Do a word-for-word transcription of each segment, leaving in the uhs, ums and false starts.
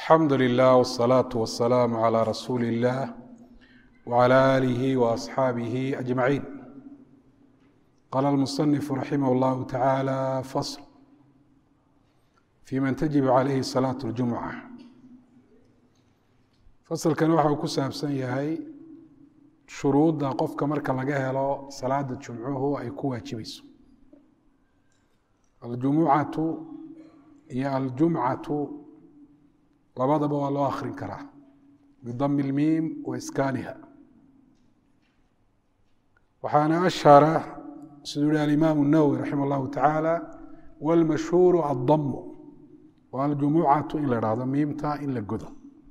الحمد لله والصلاة والسلام على رسول الله وعلى آله وأصحابه أجمعين. قال المصنف رحمه الله تعالى: فصل في من تجب عليه صلاة الجمعة. fasalkan waxa uu ku saabsan yahay shuruudda qofka marka laga helo salaada jumcuhu ay ku waajibayso. aljumucatu iyo aljumcatu labadaba waa loo akhrin karaa bidami lmiim wa iskaaniha. waxaana ashhara siduu yihi alimaamu nawowi raximah allahu tacaala walmashhuuru addamu wa aljumucatu in la dhahdo miimta in la godo.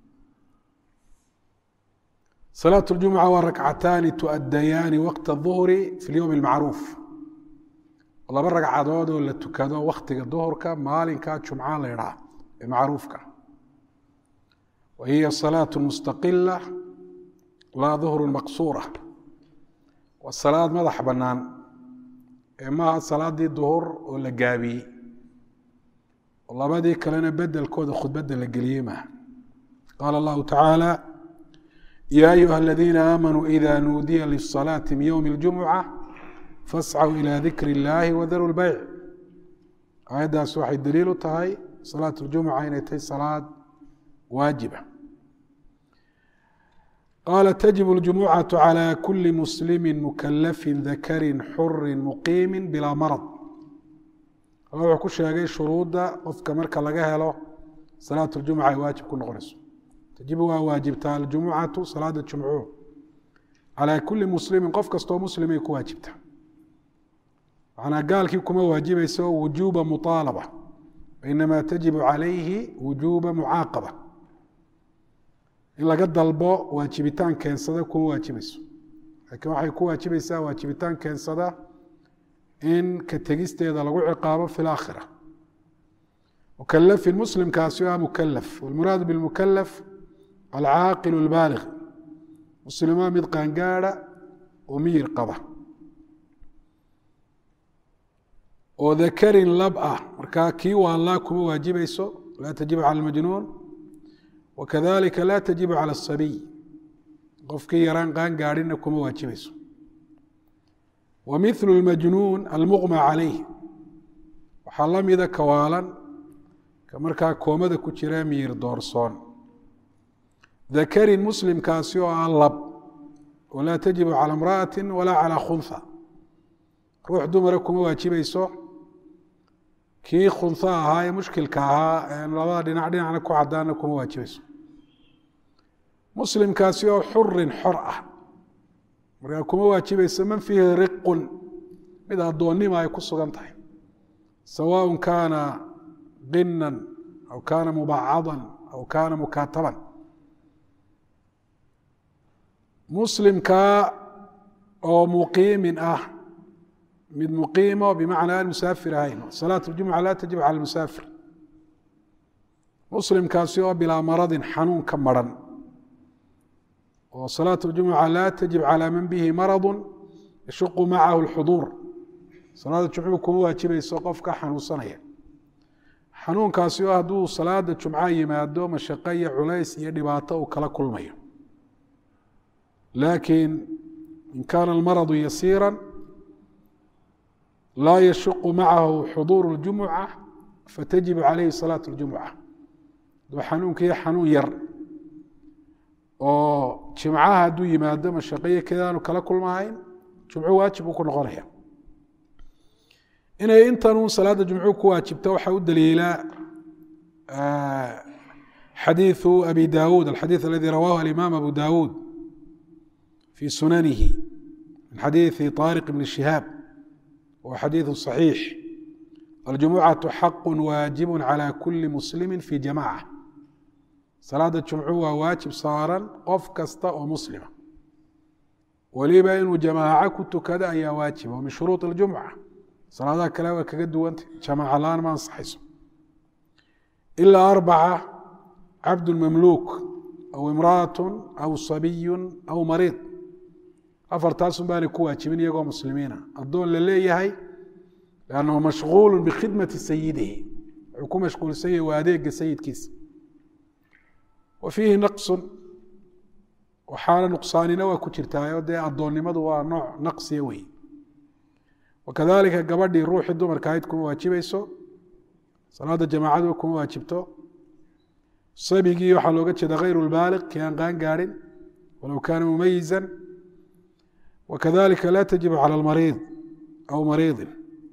صلاة الجمعة waa ركcataani تؤdayaani وqت الظهر في اليوم المacruuf. laba ragcadood oo la tukado waktiga duhurka maalinka jumca la ydhaah ee macruufka. wahiya صلاaة مستaqilة laa ظهر مaqsuurة. waa salaad madax banaan ee maaha salaadii duhur oo la gaabiyey oo labadii kalena bedelkooda khudbada la geliyey maaha. qaala الlahu taعaalى: يا أيها الذين آمنوا إذا نودي للصلاة من يوم الجمعة فاسعوا إلى ذكر الله وذروا البيع. aيadaas waxay daliil u tahay صلاة الجمعة inay tahay صلاad waaجiبة. قال: تجب الجمعة على كل مسلم مكلف ذكر حر مقيم بلا مرض. wuxuu ku sheegay shuruuda qofka marka laga helo صلاة الجمعة ay waaجib ku noqonayso. تجib waa waajibtaa aljumucatu salaada jumcuhu calىa kuli muslimi qof kastoo muslimay ku waajibta. macnaa gaalkii kuma waajibayso wujuuba muطaalaba inamaa tajibu calayhi wujuuba mucaaqaba. in laga dalbo waajibitaan keensada kuma waajibayso, laakiin waxay ku waajibaysaa waajibitaan keensada in ka tegisteeda lagu ciqaabo fi اlaakhira. mukalafin muslimkaasi waa mukalaf. wاlmuraadu bاlmukalaf alcaaqil اlbaaliq, muslimaa mid qaangaada oo miyir qaba oo dakarin lab ah. markaa kii waallaa kuma waajibayso, laa tajibu cala اlmajnuun, wakadalika laa tajibu cala الsabiy, qofkii yaraan qaangaadhina kuma waajibayso. wa mithlu اlmajnuun almuqma calayh, waxaa la mida kawaalan ka markaa koomada ku jira miyir doorsoon. dakarin muslimkaasi oo aan lab, walaa tajibu calى imra'ati walaa calى khunha, ruux dumara kuma waajibayso. kii khunha ahaa ee mushkilka ahaa ee labada dhinac dhinacna ku cadaana kuma waajibayso. muslimkaasi oo xurin xor ah, markaa kuma waajibayso man fiihi riqun, mid addoonnima ay ku sugan tahay, sawaaء kaana qinan aw kaana mubacadan aw kaana mukaataban. muslimka oo muqiimin ah, mid muqiimo bimacnaa aan musaafir ahayn. salaat اljumca laa tajib cala musaafir. muslimkaasi oo bilaa maradin xanuun ka maran, oo salaat اljumca laa tajib calى man bihi maradu yashuqu macahu اlxuduur. salaada jumcuhu kuma waajibayso qofka xanuunsanaya. xanuunkaasi oo hadduu salaada jumca yimaado mashaqo iyo culays iyo dhibaato uu kala kulmayo. laakiin in kaana almaradu yasiira laa yashuqu macahu xuduuru اljumuca fatajibu calayhi salaat اljumuca. hadduu xanuunkiiyo xanuun yar oo jimcaha hadduu yimaado mashaqayo kedaanu kala kulmahayn, jumcu waajib uu ku noqonaya. inay intanun salaada jumcuhu ku waajibta waxaa u daliila xadiiثu abi dawuud, alxadiiث aladi rawaahu alimaam abu dawuud في sunanه min xadiiثi طاriq بn شihaab, wa xadiiثu صaxiix. aljumucaةu xaq waajiب calى kuli muslimi fi jamacة. salaada jumcu waa waajib saaran qof kasta oo muslima, weliba inuu jamaaco ku tukado ayaa waajiba. wa min shuruuط اljumca, salaadaha kale waa kaga duwanta, jamaaca la-aan ma ansaxayso. ilaa arbaca: cabd mamluuk aw imra'aة aw sabiy aw mariid. afartaasun baanay ku waajibin iyagoo muslimiina. addoon la leeyahay lannahu mashغuul bikhidmati sayidihi, wuxuu ku mashquulsan yahay waa adeega sayidkiisa. وفيه نقص waxaana nuqsaanina waa ku jirtaayo dee addoonnimadu waa nooc naqsiya wey wakadalika gabadhii ruuxii dumarka ahayd kuma waajibayso salaada jamaacadu kuma waajibto sabigii waxaa looga jeeda hayru lbaaliq kii aan qaan gaadhin walow kaana mumayizan wakadalika laa tajibu cala almariid aw mariidin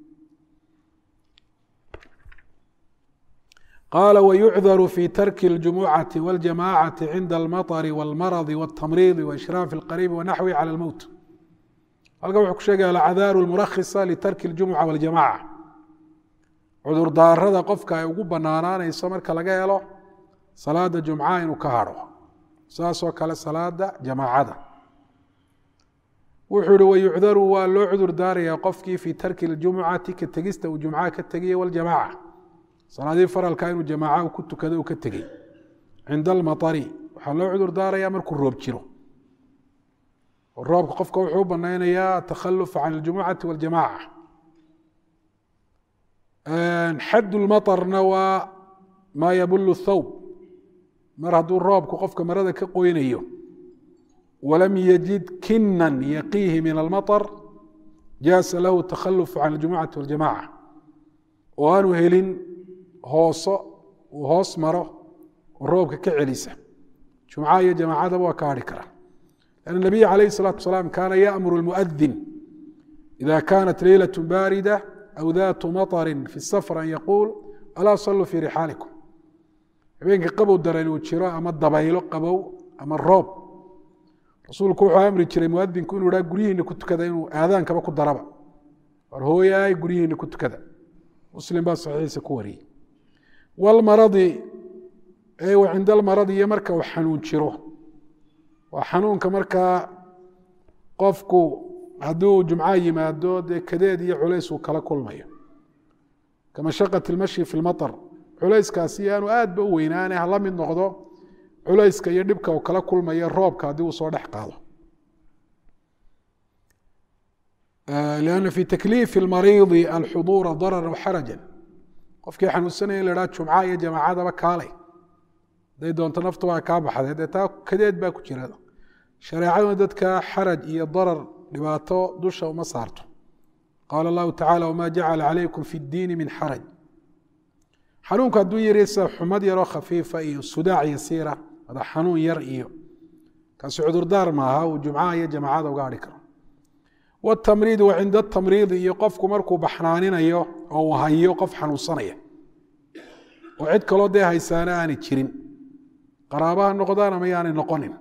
قال ويعذر في ترك الجمعة والجماعة عند المطر والمرض والتمريض وإشراف القريب ونحوه على الموت halkan wuxuu ku sheegaya alacdaaru almurakhisa litarki اljumuca waاljamaca cudur daarada qofka ay ugu banaanaanayso marka laga helo salaada jumca inuu ka hadho saasoo kale salaada jamaacada wuxuu ihi wayucdaru waa loo cudur daarayaa qofkii fii tarki اljumucati ka tegista uu jumcaha ka tegaya waljamaca salaadii faralka inuu jamaaca ku tukado uu ka tegey cinda almaطari waxaa loo cudur daarayaa markuu roob jiro roobka qofka wuxuu u banaynayaa atakhalufa can اljumucati waاljamaca xad lmaطarna waa maa yabulu الthawb mar hadduu roobku qofka marada ka qoynayo walam yajid kinan yaqiihi min almaطar jaasa lahu takhalufu can اljumucati waاljamaca oo aanu helin hooso uu hoos maro oo roobka ka celisa jumcaha iyo jamaacadaba waa ka hadhi kara لأن النبي عليه الصلاة والسلام كان يأمر المؤذن إذا كانت ليلة باردة أو ذات مطر في السفر أن يقول ألا صلوا في رحالكم habeenkii qabow daran uu jiro ama dabaylo qabow ama roob rasuulku wuxuu amri jiray muadinku inuu dhaa guryihiina ku tukada inuu aadaankaba ku daraba war hooyaay guryihiina ku tukada muslim baa saxiixiisa ku wariyey walmaradi ee wa cinda almaradi iyo marka uu xanuun jiro waa xanuunka markaa qofku hadduu jumca yimaado dee kadeed iyo culays uu kala kulmayo kamashaqati ilmashi fi lmaطar culayskaasi aanu aad ba u weynaane hala mid noqdo culayska iyo dhibka uu kala kulmayo roobka haddii uu soo dhex qaado لأن في تكليف المريض الحضور ضررا وحرجا qofkii xanuunsanaya in la idhaha jumca iyo jamaacadaba kaalay haday doonto naftu waa kaa baxday dee taa kadeed baa ku jira shareecaduna dadka xaraj iyo darar dhibaato dusha uma saarto qaala allahu tacala wma jacala calaykum fi اddiini min xaraj xanuunku hadduu yarisa xumad yaroo khafiifa iyo sudaac yasiira ada xanuun yar iyo kaasi cudurdaar maaha uu jumcaha iyo jamaacada uga hadhi karo wاtamriid wa cinda atamriidi iyo qofku markuu baxnaaninayo oo uu hayo qof xanuunsanaya oo cid kaloo dee haysaana aanay jirin qaraabaha noqdaan ama yaanay noqonin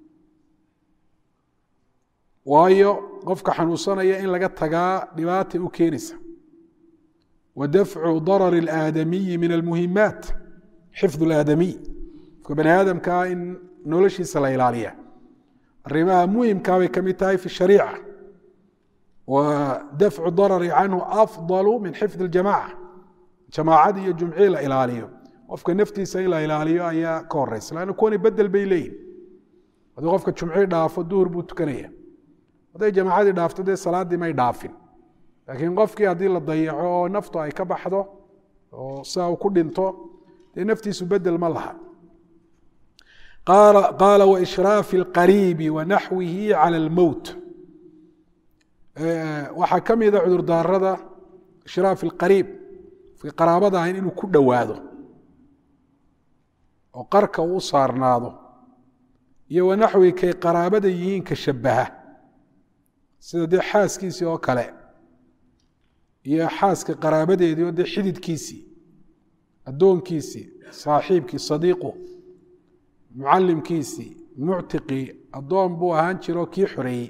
waayo qofka xanuunsanaya in laga tagaa dhibaata u keenaysa wa dafcu darar اlaadamiyi min almuhimaat xifd اlaadamiy qofka bani aadamkaa in noloshiisa la ilaaliya arrimaha muhimkaa bay ka mid tahay fi shariica wa dafcu darari canhu afdalu min xifd اljamaca jamaacadii iyo jumcii la ilaaliyo qofka naftiisa in la ilaaliyo ayaa ka horeysa lanna kuwani bedel bay leeyihin haddii qofka jumcii dhaafo duhur buu tukanaya hadday jamaacadii dhaafto dee salaaddii may dhaafin laakiin qofkii haddii la dayaco oo naftu ay ka baxdo oo sidaa uu ku dhinto dee naftiisu bedel ma laha qaala waishraafi اlqariibi wanaxwihi cala اlmowt waxaa ka mida cudurdaarada ishraaf اlqariib qofkii qaraabada ahayn inuu ku dhowaado oo qarka uu u saarnaado iyo wanaxwi kay qaraabada yihiin ka shabaha sida dee xaaskiisii oo kale iyo xaaska qaraabadeedii oo dee xididkiisii addoonkiisii saaxiibkii sadiiqu mucalimkiisii muctiqii addoon buu ahaan jiro kii xoreeyey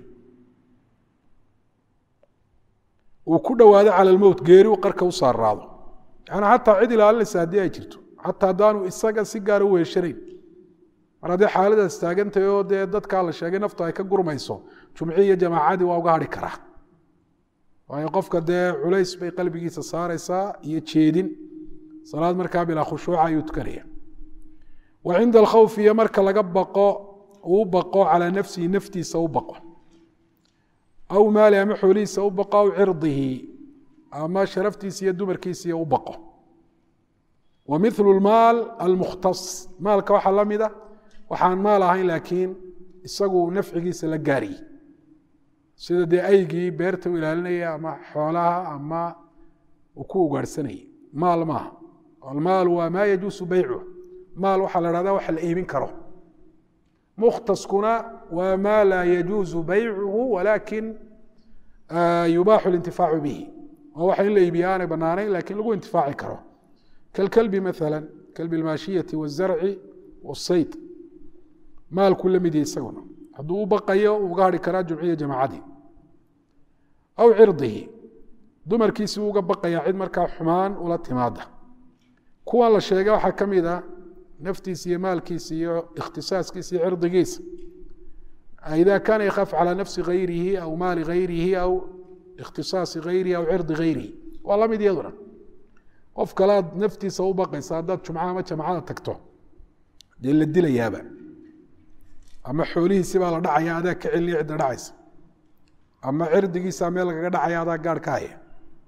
uu ku dhowaado cala almowt geeri uu qarka u saarnaado yani xataa cid ilaalinaysa haddii ay jirto xataa haddaanu isaga si gaara u weeshanayn mar haddii xaaladaas taagantahay oo dee dadkaa la sheegay naftu ay ka gurmayso jumcii iyo jamaacadii waa uga hadhi karaa waayo qofka dee culays bay qalbigiisa saaraysaa iyo jeedin salaad markaa bilaa khushuuca ayuu tukanaya wa cinda alkhawf iyo marka laga baqo uu baqo calaa nafsihi naftiisa u baqo aw maali ama xoolihiisa u baqo aw cirdihi ama sharaftiisa iyo dumarkiisa u baqo wa milu lmaal almukhtas maalka waxaa la mida waxaan maal ahayn laakiin isagu nafcigiisa la gaariyey sida dee aygii beerta u ilaalinaya ama xoolaha ama uu ku ugaarhsanayay maal maaha almaal waa maa yajuusu beycuh maal waxaa la hahdaa waxa la iibin karo mukhtaskuna waa maa laa yajuusu beycuhu walaakin yubaaxu اlintifaacu bihi waa waxa in la iibiya aanay banaanayn lakin lagu intifaaci karo kalkalbi maala kalbi اlmaashiyati wالzarci wالsayd maalku la mid yahay isaguna hadduu u baqayo uga hari karaa jumciya jamaacadii aw cirdihi dumarkiisii uga baqayaa cid markaa xumaan ula timaada kuwan la sheegay waxaa ka mid a naftiisa iyo maalkiisa iyo ikhtisaaskiisa iyo cirdigiisa ida kaana yakhaaf calى nafsi gayrihi aw maali gayrihi aw ikhtisaasi gayrihi aw cirdi gayrihi waa la mid iyaduna qof kalaad naftiisa u baqaysa haddaad jumca ama jamacada tagto dee la dilayaaba ama xoolihiisi baa la dhacaya adaa ka celiya cidda dhacaysa ama cirdigiisa meel lagaga dhacaya adaa gaarh ka haya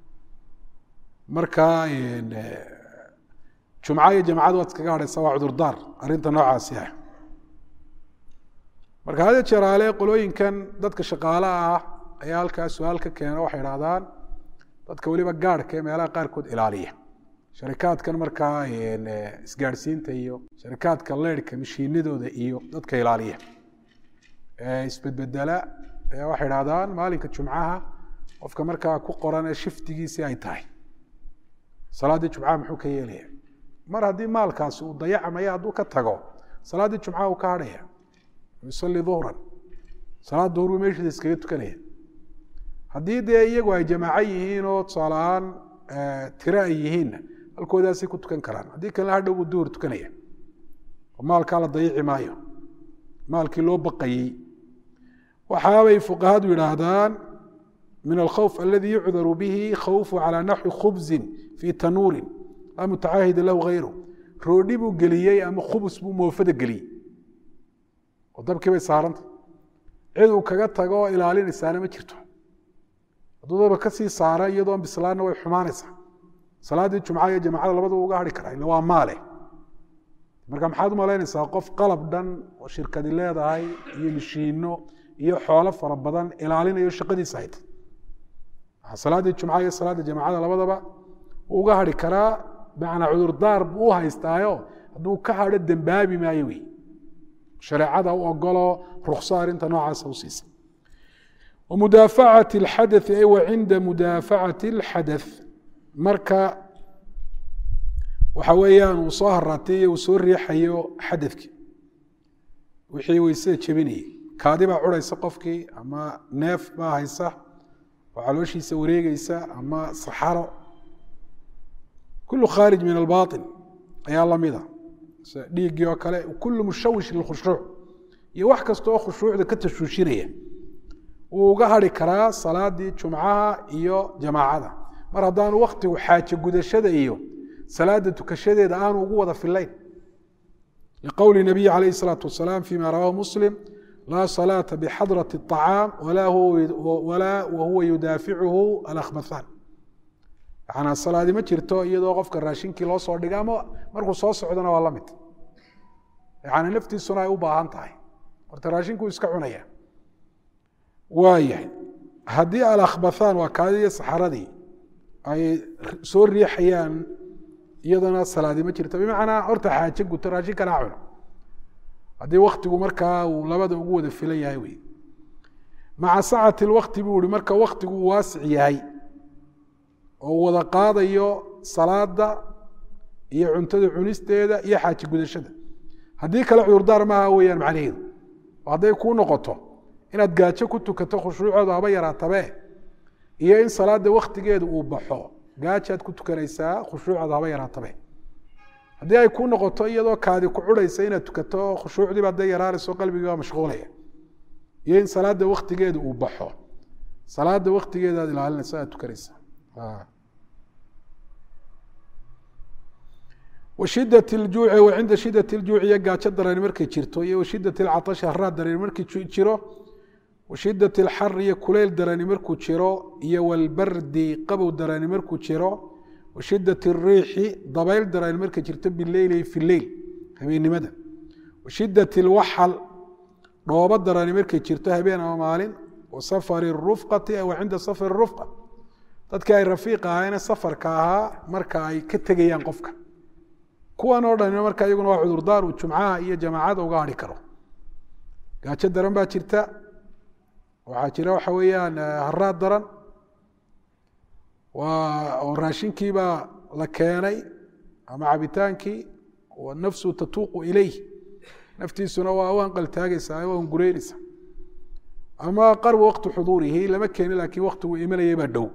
marka jumca iyo jamacadu waad iskaga hadhaysa waa cudurdaar arrinta noocaasi ah marka hada jeraale qolooyinkan dadka shaqaalaha ah ayaa halkaa su-aal ka keena waxay idhahdaan dadka weliba gaarhka ee meelaha qaarkood ilaaliya sharikaadkan markaa isgaadhsiinta iyo sharikaadka leyrhka mashiinadooda iyo dadka ilaaliya isbedbedela waxay idhahdaan maalinka jumcaha qofka markaa ku qoran ee shiftigiisii ay tahay salaaddii jumcaha muxuu ka yeelaya mar haddii maalkaasi uu dayacmaya hadduu ka tago salaaddii jumcaha uu ka hadhaya yusalli duhran salaad duhur buu meeshiisa iskaga tukanaya haddii dee iyagu ay jamaaco yihiin oo tusaale ahaan tiro ay yihiinna halkoodaasay ku tukan karaan haddii kalena hadhow buu duhur tukanaya oo maalkaa la dayici maayo maalkii loo baqayey waxaabay fuqahadu yidhaahdaan min alkhawf aladi yucdaru bihi khawfu calaa naxwi khubzin fii tanuurin laa mutacaahida lahu hayru roodhi buu geliyey ama khubus buu moofada geliyey oo dabkii bay saaranta cid uu kaga tago oo ilaalinaysaana ma jirto hadduu daba kasii saara iyadoon bislaanna way xumaanaysaa salaaddii jumca iyo jamacada labadaba uga hari karaa illa waa maale marka maxaad u malaynaysaa qof qalab dhan oo shirkadi leedahay iyo mishiino iyo xoolo fara badan ilaalinayo shaqadiisa hayta salaaddii jumca iyo salaadda jamacada labadaba wuu uga hari karaa macnaa cudurdaar buu u haystaayo hadduu ka hadho dembaabi maayo wey shareecada u ogolo rukso arrinta noocaasa u siisa wamudaafacat اlxadaثi ay wa cinda mudaafacati اlxadaث marka waxa weeyaan uu soo haraatiyo uu soo riixayo xadadkii wixii weysada jebinayay kaadi baa curaysa qofkii ama neef baa haysa oo calooshiisa wareegeysa ama saxaro kulu khaarij min albaaطin ayaa lamida dhiiggii oo kale kulu mushawish lilkhushuuc iyo wax kasta oo khushuucda ka tashuushinaya wuu uga hari karaa salaadii jumcaha iyo jamaacada mar haddaanu waktigu xaaje gudashada iyo salaada tukashadeeda aanu ugu wada filayn liqowli nabiyi calayh الsalaaةu wasalaam fima rawaahu muslim laa salaata bixadraةi الطacaam walaa wahuwa yudaaficuhu alakhbathaan yanaa salaadi ma jirto iyadoo qofka raashinkii loo soo dhiga ama markuu soo socdona waa la mid yani naftiisuna ay u baahan tahay horta raashinkuu iska cunaya waayahay haddii alakhbathaan waa kaadii iyo saxaradii ay soo riixayaan iyadana salaadi ma jirto bimacnaa horta xaaje guto raashin kana cuno haddii waktigu markaa uu labada ugu wada filan yahay wey maca sacati lwakti buu ihi marka waktigu uu waasic yahay oo wada qaadayo salaada iyo cuntada cunisteeda iyo xaaje gudashada haddii kale cudurdaar maaha weeyaan macnaheedu hadday kuu noqoto inaad gaajo ku tukato khushuucooda haba yaraatabe iyo in salaada waktigeeda uu baxo gaajaad ku tukanaysaa khushuucooda haba yaraatabe haddii ay kuu noqoto iyadoo kaadi ku curaysa inaad tukato khushuucdiiba hadday yaraarayso qalbigiiba mashquulaya iyo in salaada waktigeeda uu baxo salaada waktigeeda aad ilaalinaysa aad tukanaysaa washidat ljuuci wa cinda shidat ljuuci iyo gaajo darani markay jirto iyo washidat lcatashi haraad darani markii jiro washidat alxari iyo kuleyl darani markuu jiro iyo walbardi qabow darani markuu jiro washidat الriixi dabayl darani markay jirto bileyli fi leyl habeennimada washidat اlwaxal dhoobo darani markay jirto habeen ama maalin wasafari الrufqati aw cinda safari الrufqa dadkii ay rafiiq ahaayeen safarka ahaa marka ay ka tegayaan qofka kuwan oo dhan marka iyaguna waa cudurdaar uu jumcaha iyo jamaacada uga hadhi karo gaajo daran baa jirta waxaa jira waxa weeyaan haraad daran waa raashinkii baa la keenay ama cabitaankii oo nafsu tatuuqu ilayh naftiisuna waa u anqal taagaysaa waa ungureynaysaa ama qarbu waqti xuduurihi lama keenin laakiin waqtigu imanayay baa dhow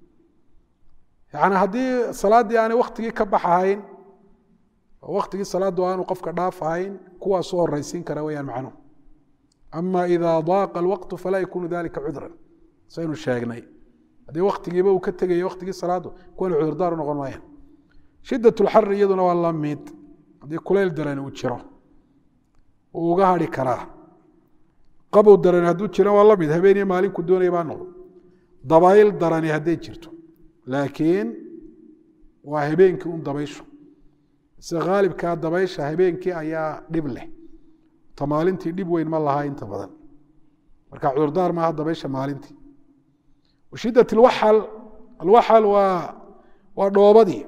yani haddii salaaddii aanay waktigii ka baxahayn waktigii salaaddu aanu qofka dhaafahayn kuwaasuu horeysiin kara weyaan macnuhu ama ida daaqa alwaqtu falaa yakunu dalika cudran saynu sheegnay haddii waktigiiba uu ka tegayo waktigii salaaddu kuwan cudurdaar u noqon maayaan shidat lxari iyaduna waa la mid haddii kulayl daran uu jiro uu uga hadhi karaa qabow darani hadduu jiro waa la mid habeeniyo maalinku doonaya baa noqdo dabayl darani hadday jirto laakiin waa habeenkii un dabayshu sida haalibkaa dabaysha habeenkii ayaa dhib leh ta maalintii dhib weyn ma laha inta badan marka cudurdaar maaha dabaysha maalintii washidat alwaxal alwaxal waa waa dhoobadii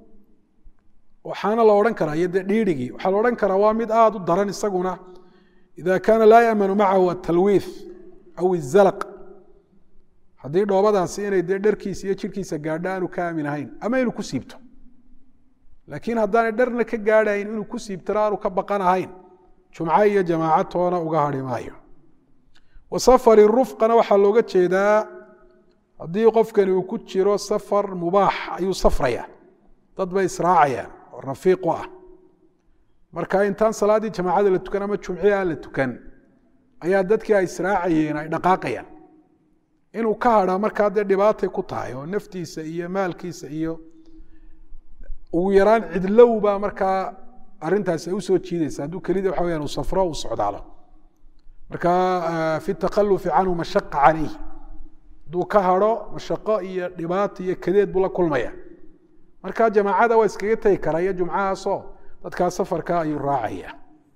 waxaana la odhan karaa iyo dee dhiirigii waxaa la odhan karaa waa mid aada u daran isaguna ida kaana laa yamanu macahu atalwiith aw izalaq haddii dhoobadaasi inay dee dharkiisa iyo jirkiisa gaadho aanu ka aamin ahayn ama inuu ku siibto laakiin haddaanay dharna ka gaadhayn inuu ku siibtana aanu ka baqan ahayn jumco iyo jamaaca toona uga hadhi maayo wasafari rufqana waxaa looga jeedaa haddii qofkani uu ku jiro safar mubaax ayuu safraya dad bay israacayaan oo rafiiqu ah marka intaan salaaddii jamaacada la tukan ama jumcii aan la tukan ayaa dadkii ay israacayeen ay dhaqaaqayaan inuu ka hadhaa markaa dee dhibaatay ku tahay oo naftiisa iyo maalkiisa iyo ugu yaraan cidlow baa markaa arintaasi ay usoo jiidaysa hadduu kelida waxa weyaan uu safro uu socdaalo marka fi takhalufi canhu mashaqa calayh hadduu ka hadho mashaqo iyo dhibaato iyo kadeed buu la kulmaya marka jamaacada waa iskaga tegi karaa iyo jumcahaasoo dadkaa safarka ayuu raacaya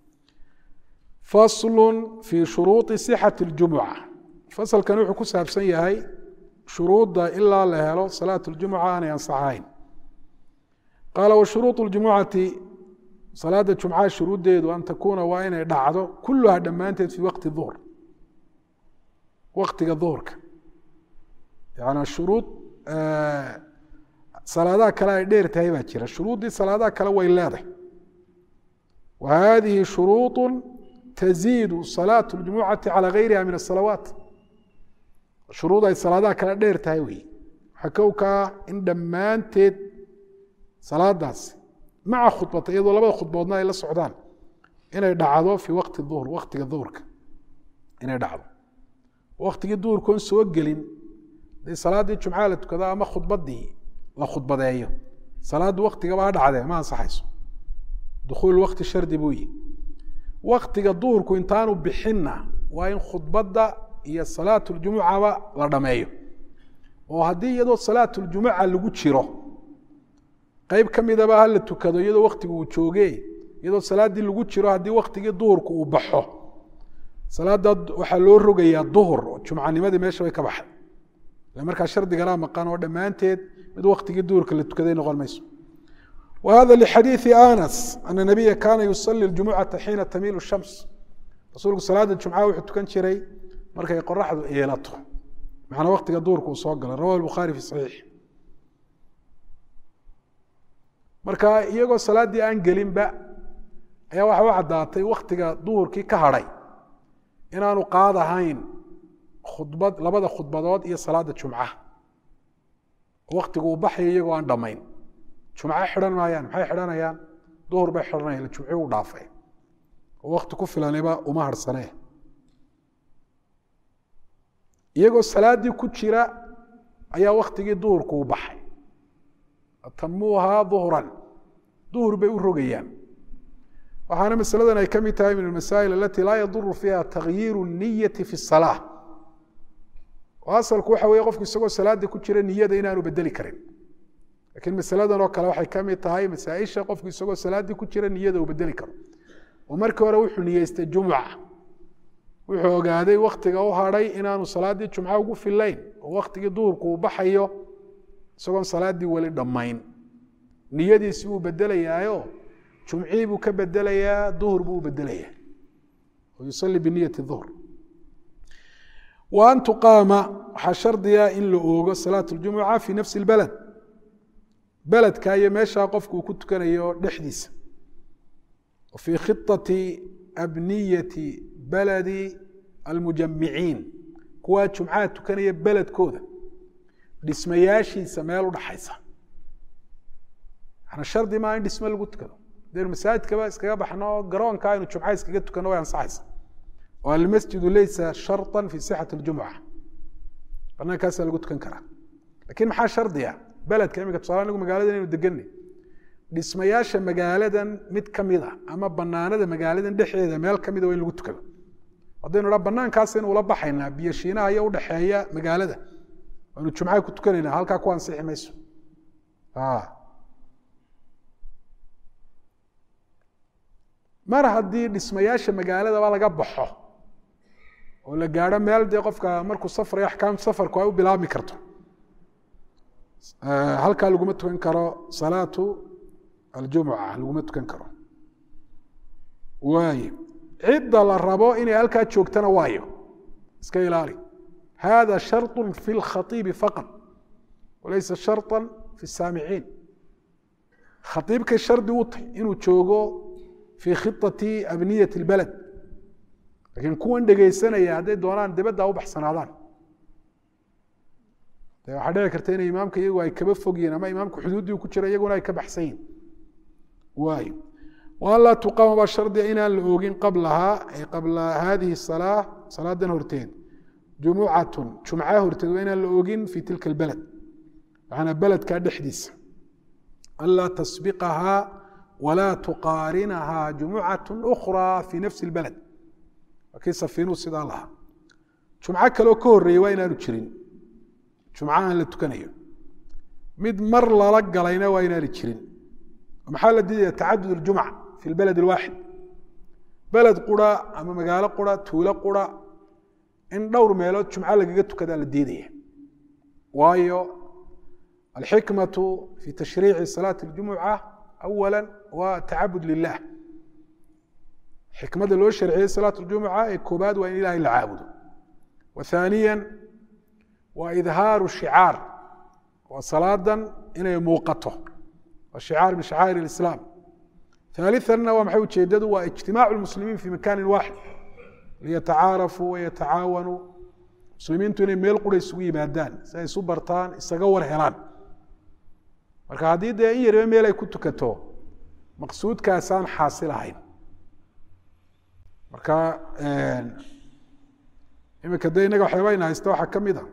faslu fi shuruuطi sixati اljumuca fasalkan wuxuu ku saabsan yahay shuruudda ilaa la helo salaat اljumuca aanay ansaxayn qaala washuruuط اljumucati salaada jumcaha shuruuddeedu an takuuna waa inay dhacdo kuluha dhammaanteed fii waqti duhr waqtiga duhurka yani shuruud salaadaha kale ay dheer tahay baa jira shuruuddii salaadaha kale way leedahay wa hadihi shuruuط taziidu salaaة اljumucati calى gayriha min الsalawaat shuruud ay salaadaha kale dheer tahay wey waxaa kowkaa in dhammaanteed salaadaasi maca khudbata iyadoo labada khudboodna ay la socdaan inay dhacdo fii waqti duhr waqtiga duhurka inay dhacdo waqtigii duhurkoon soo gelin hadii salaaddii jumcaha la tukado ama khudbadii la khudbadeeyo salaaddu waktigaba ha dhacdee ma ansaxayso dukhuul waqti shardi buu yihi waktiga duhurku intaanu bixinna waa in khudbadda iyo salaat ljumucaba la dhameeyo oo haddii iyadoo salaat ljumuca lagu jiro qeyb ka midaba ha la tukado iyadoo waktigu uu jooge iyadoo salaaddii lagu jiro haddii waktigii duhurku uu baxo salaada waxaa loo rogayaa duhur oo jumcanimadii meesha bay ka baxay ila markaa shardiganaa maqan oo dhammaanteed mid waktigii duhurka la tukaday noqon mayso wahada lixadiiثi anas ana nabiya kaana yusali ljumucata xiina tamiilu shams rasuulku salaada jumcaha wuxuu tukan jiray markay qoraxdu eelato macnaa waktiga duhurka uu soo gala rawahu bukhaari fi saxiix marka iyagoo salaaddii aan gelinba ayaa waxa u caddaatay waktiga duhurkii ka hadhay inaanu qaadahayn khudbad labada khudbadood iyo salaada jumcaha waktigu uu baxayo iyagoo aan dhammayn jumco xidhan maayaan maxay xidhanayaan duhur bay xidhanayaan jumci u dhaafay oo wakti ku filaniba uma harhsanee iyagoo salaaddii ku jira ayaa waktigii duhurku u baxay atamuuhaa duhran duhur bay u rogayaan waxaana masaladan ay ka mid tahay min almasaa'il alati laa yaduru fiiha taghyiiru niyati fi الsalaa oo asalku waxa weye qofku isagoo salaada ku jira niyada inaanu bedeli karin lakiin masaladan oo kale waxay ka mid tahay masaaisha qofku isagoo salaaddii ku jira niyada uu bedeli karo oo markii hore wuxuu niyeystay jumuca wuxuu ogaaday waqtiga u hadhay inaanu salaadii jumca ugu filayn oo waqtigii duhurku uu baxayo isagoon salaadii weli dhammayn niyadiisi uu bedelayaayo jumcii buu ka bedelayaa duhur buu bedelayaa oo yusalli biniyati duhur وأن تقام حشرديا إن لأوغو صلاة الجمعة في نفس البلد بلد كاية ماشا قفك وكنت كان يو نحديث وفي خطة أبنية بلد المجمعين كوات جمعات كان بلد كودا دسمياشي سمالو نحيسا أنا شردي ما عندي اسمال قلت كده دير مساعد كباس كبا حنا قران كاينو جمعايس كجتو كانوا ينصحيسا والمسجد ليس شرطا في صحة الجمعة أنا كاسل قلت كنكرة لكن محا شرطيا بلد كلمة بصراحة نقول مقالة إنه دقني دسمياش مقالة مد كميدة أما بنانا مقالة دحية مال كميدة وين قلت كذا أظن ربنا كاسين ولا بحينا بيشينا هي ودحية مقالة وإنه الجمعة كنت كنا هالك أكوان صحيح ميسو آه مرة هدي دسمياش مقالة ولا قبحه ولا gaaro meel de qofka markuu safar ahkaam safarku ay u bilaabmi karto ee halka lagu ma tukan karo salaatu aljumca lagu ma tukan karo way cidda la rabo inay halka joogtana waayo iska ilaali hada shart fi al-khatib faqat وليس شرطا في السامعين خطيب كشرط وطي انه جوجو في خطه ابنيه البلد لكن كون dhageysanaya haday doonaan dibadda u baxsanaadaan ee waxa dhici karta in imaamka iyagu ay kaba fogiyeen ama imaamku xuduudii ku jira iyaguna ay ka baxsayeen waay wala tuqama ba shardi ina la oogin qablaha ay qabla hadhihi salah saladan horteed jumu'atun jum'a horteed ina la oogin fi tilka albalad waxana baladka dhexdiisa alla tasbiqaha wala tuqarinaha jumu'atun ukhra fi nafs albalad لكن سفينو سيدا الله جمعة كلو كوري وين أنا تشرين جمعة اللي تكنيه مد مر لا لقى لينا وين أنا تشرين محل دي تعدد الجمعة في البلد الواحد بلد قرى أما مقالة قرى تولى قرى إن دور ميلاد جمعة لقيته كذا للدينية وايو الحكمة في تشريع صلاة الجمعة أولا وتعبد لله حكمة لو شرعية صلاة الجمعة الكوباد وإن إله إلا عابده وثانيا وإظهار الشعار وصلاة إنه موقته والشعار من شعائر الإسلام ثالثا ومحيو تشيدده واجتماع المسلمين في مكان واحد ليتعارفوا ويتعاونوا مسلمين توني ميلقوا يسوي مادان سي سوبرتان يسقور هلان marka hadii de in yar meel ay ku tukato maqsuudkaasaan xaasilahayn marka een imika deeynaga waxay haysto waxa kamid ah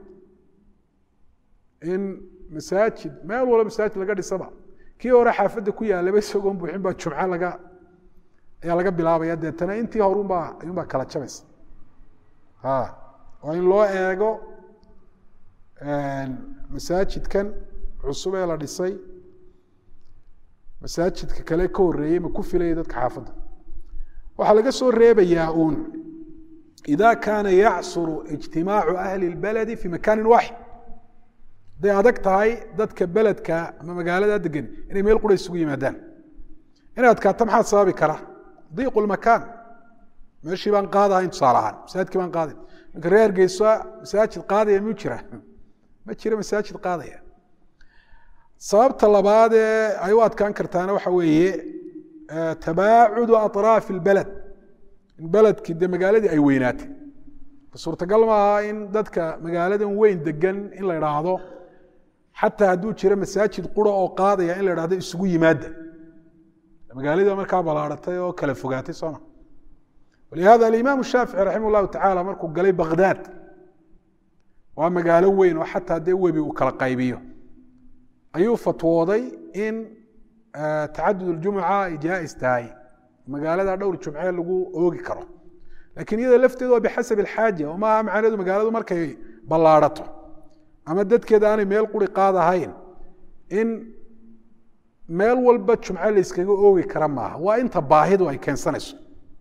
in masaajid meel wala masaajid laga dhisaba kii hore xaafada ku yaalay isagoon buuxin ba jumca laga ayaa laga bilaabaya deetana intii horun ba ayun ba kala jabaysa ha oo in loo eego een masaajidkan cusub ee la dhisay masaajidka kale ka horeeyay ma ku filay dadka xaafada waxa laga soo reebayaa uun إذا كان يعصر اجتماع أهل البلد في مكان واحد دي أدكت هاي دادك بلدك أما مقالة دادقن إنه ميل قرى يسوي مدان إنه أدكت تمحى صابي كره ضيق المكان ماشي بان قاضي هاي انتصالحان مساجد كمان قاضي رير قيسوا مساجد قاضي ميوشرة ميوشرة مساجد قاضي صاب طلبات أيوات كان كرتانا وحويه اه تباعد أطراف البلد البلد كده مقالة أي وينات صورة قلمها إن دتك مقالة وين دقن إلا يراهضو حتى هدو تشير مساجد قرى أو قاضية إلا يراهضو يسقوي مادة مقالة مركب بالعرضة وكلفوقاتي صنع ولهذا الإمام الشافعي رحمه الله تعالى مركب قال بغداد ومقالة وين وحتى هدو بيوكل قايبيه أيو فتوضي إن آه تعدد الجمعة جائز تاي مقالة دور الجمعة لقو أوجي كره لكن إذا لفته بحسب الحاجة وما معناه مقالة مركي بلارته أما دت كده أنا ميل قري قاضي هين إن ميل والبت جمعة اللي يسكجو أوجي كرمها وأنت باهد وأي كان سنس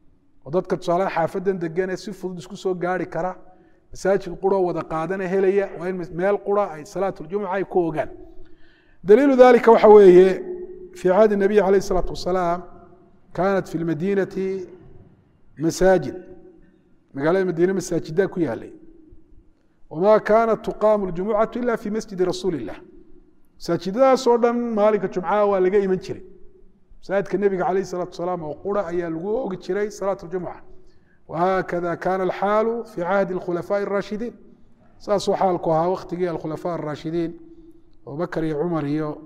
oo dadka tusaalaha xaafadan degan ee si fudud isku soo gaari kara masaajid qura wada qaadana helaya waa in meel qura ay salaatul jumca ay ku ogaan daliilu dalika waxa weeye في عهد النبي عليه الصلاة والسلام كانت في المدينة مساجد مقالة المدينة مساجد كويا لي وما كانت تقام الجمعة إلا في مسجد رسول الله مساجد صورا مالك الجمعة ولقى من شري مساجد النبي عليه الصلاة والسلام وقرأ أي لقوه شري صلاة الجمعة وهكذا كان الحال في عهد الخلفاء الراشدين ساسو حالكوها وقت الخلفاء الراشدين وبكر عمر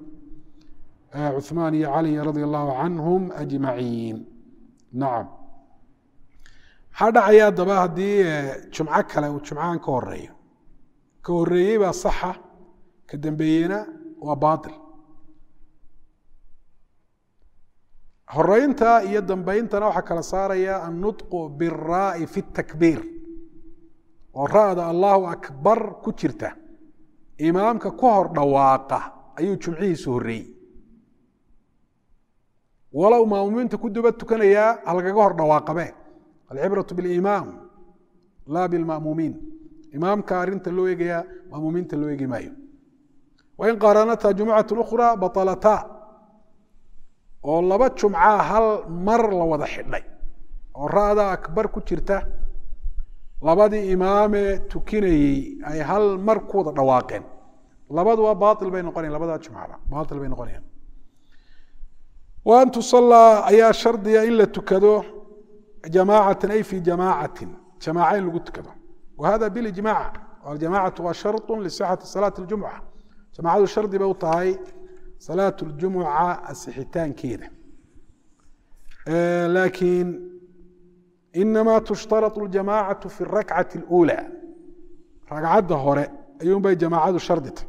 عثمان علي رضي الله عنهم أجمعين نعم هذا عياد دبا هدي جمعة كلا وجمعان كورية كورية بصحة كدنبينا وباطل هرينتا iyo dambeynta waxa kala saaraya an-nutqu bir-ra'i fi at-takbir oo raada Allahu akbar ku jirta imaamka ku hor dhawaaqa ayuu jumcihiisu horeeyay walaw maamuminta ku dubad tukanaya halkaga hor dhawaaqabe al-ibratu bil-imam la bil-ma'mumin imaamka arinta loo eegaya maamuminta loo eegimayo wa in qaranata jum'atu ukhra batalata oo laba jumca hal mar la wada xidhay oo raada akbar ku jirta labadii imaame tukinayay ay hal mar ku wada dhawaaqeen labadu waa baatil bay noqonayaan labada jumcada baatil bay noqonayaan وأن تصلى أي شرطية إلا تكدو جماعة أي في جماعة جماعين لقد تكدو وهذا بالإجماع والجماعة هو شرط لصحة صلاة الجمعة جماعة الشرط بوطهاي صلاة الجمعة السحتان كيده آه لكن إنما تشترط الجماعة في الركعة الأولى ركعة هراء أيوم بي جماعة شرطته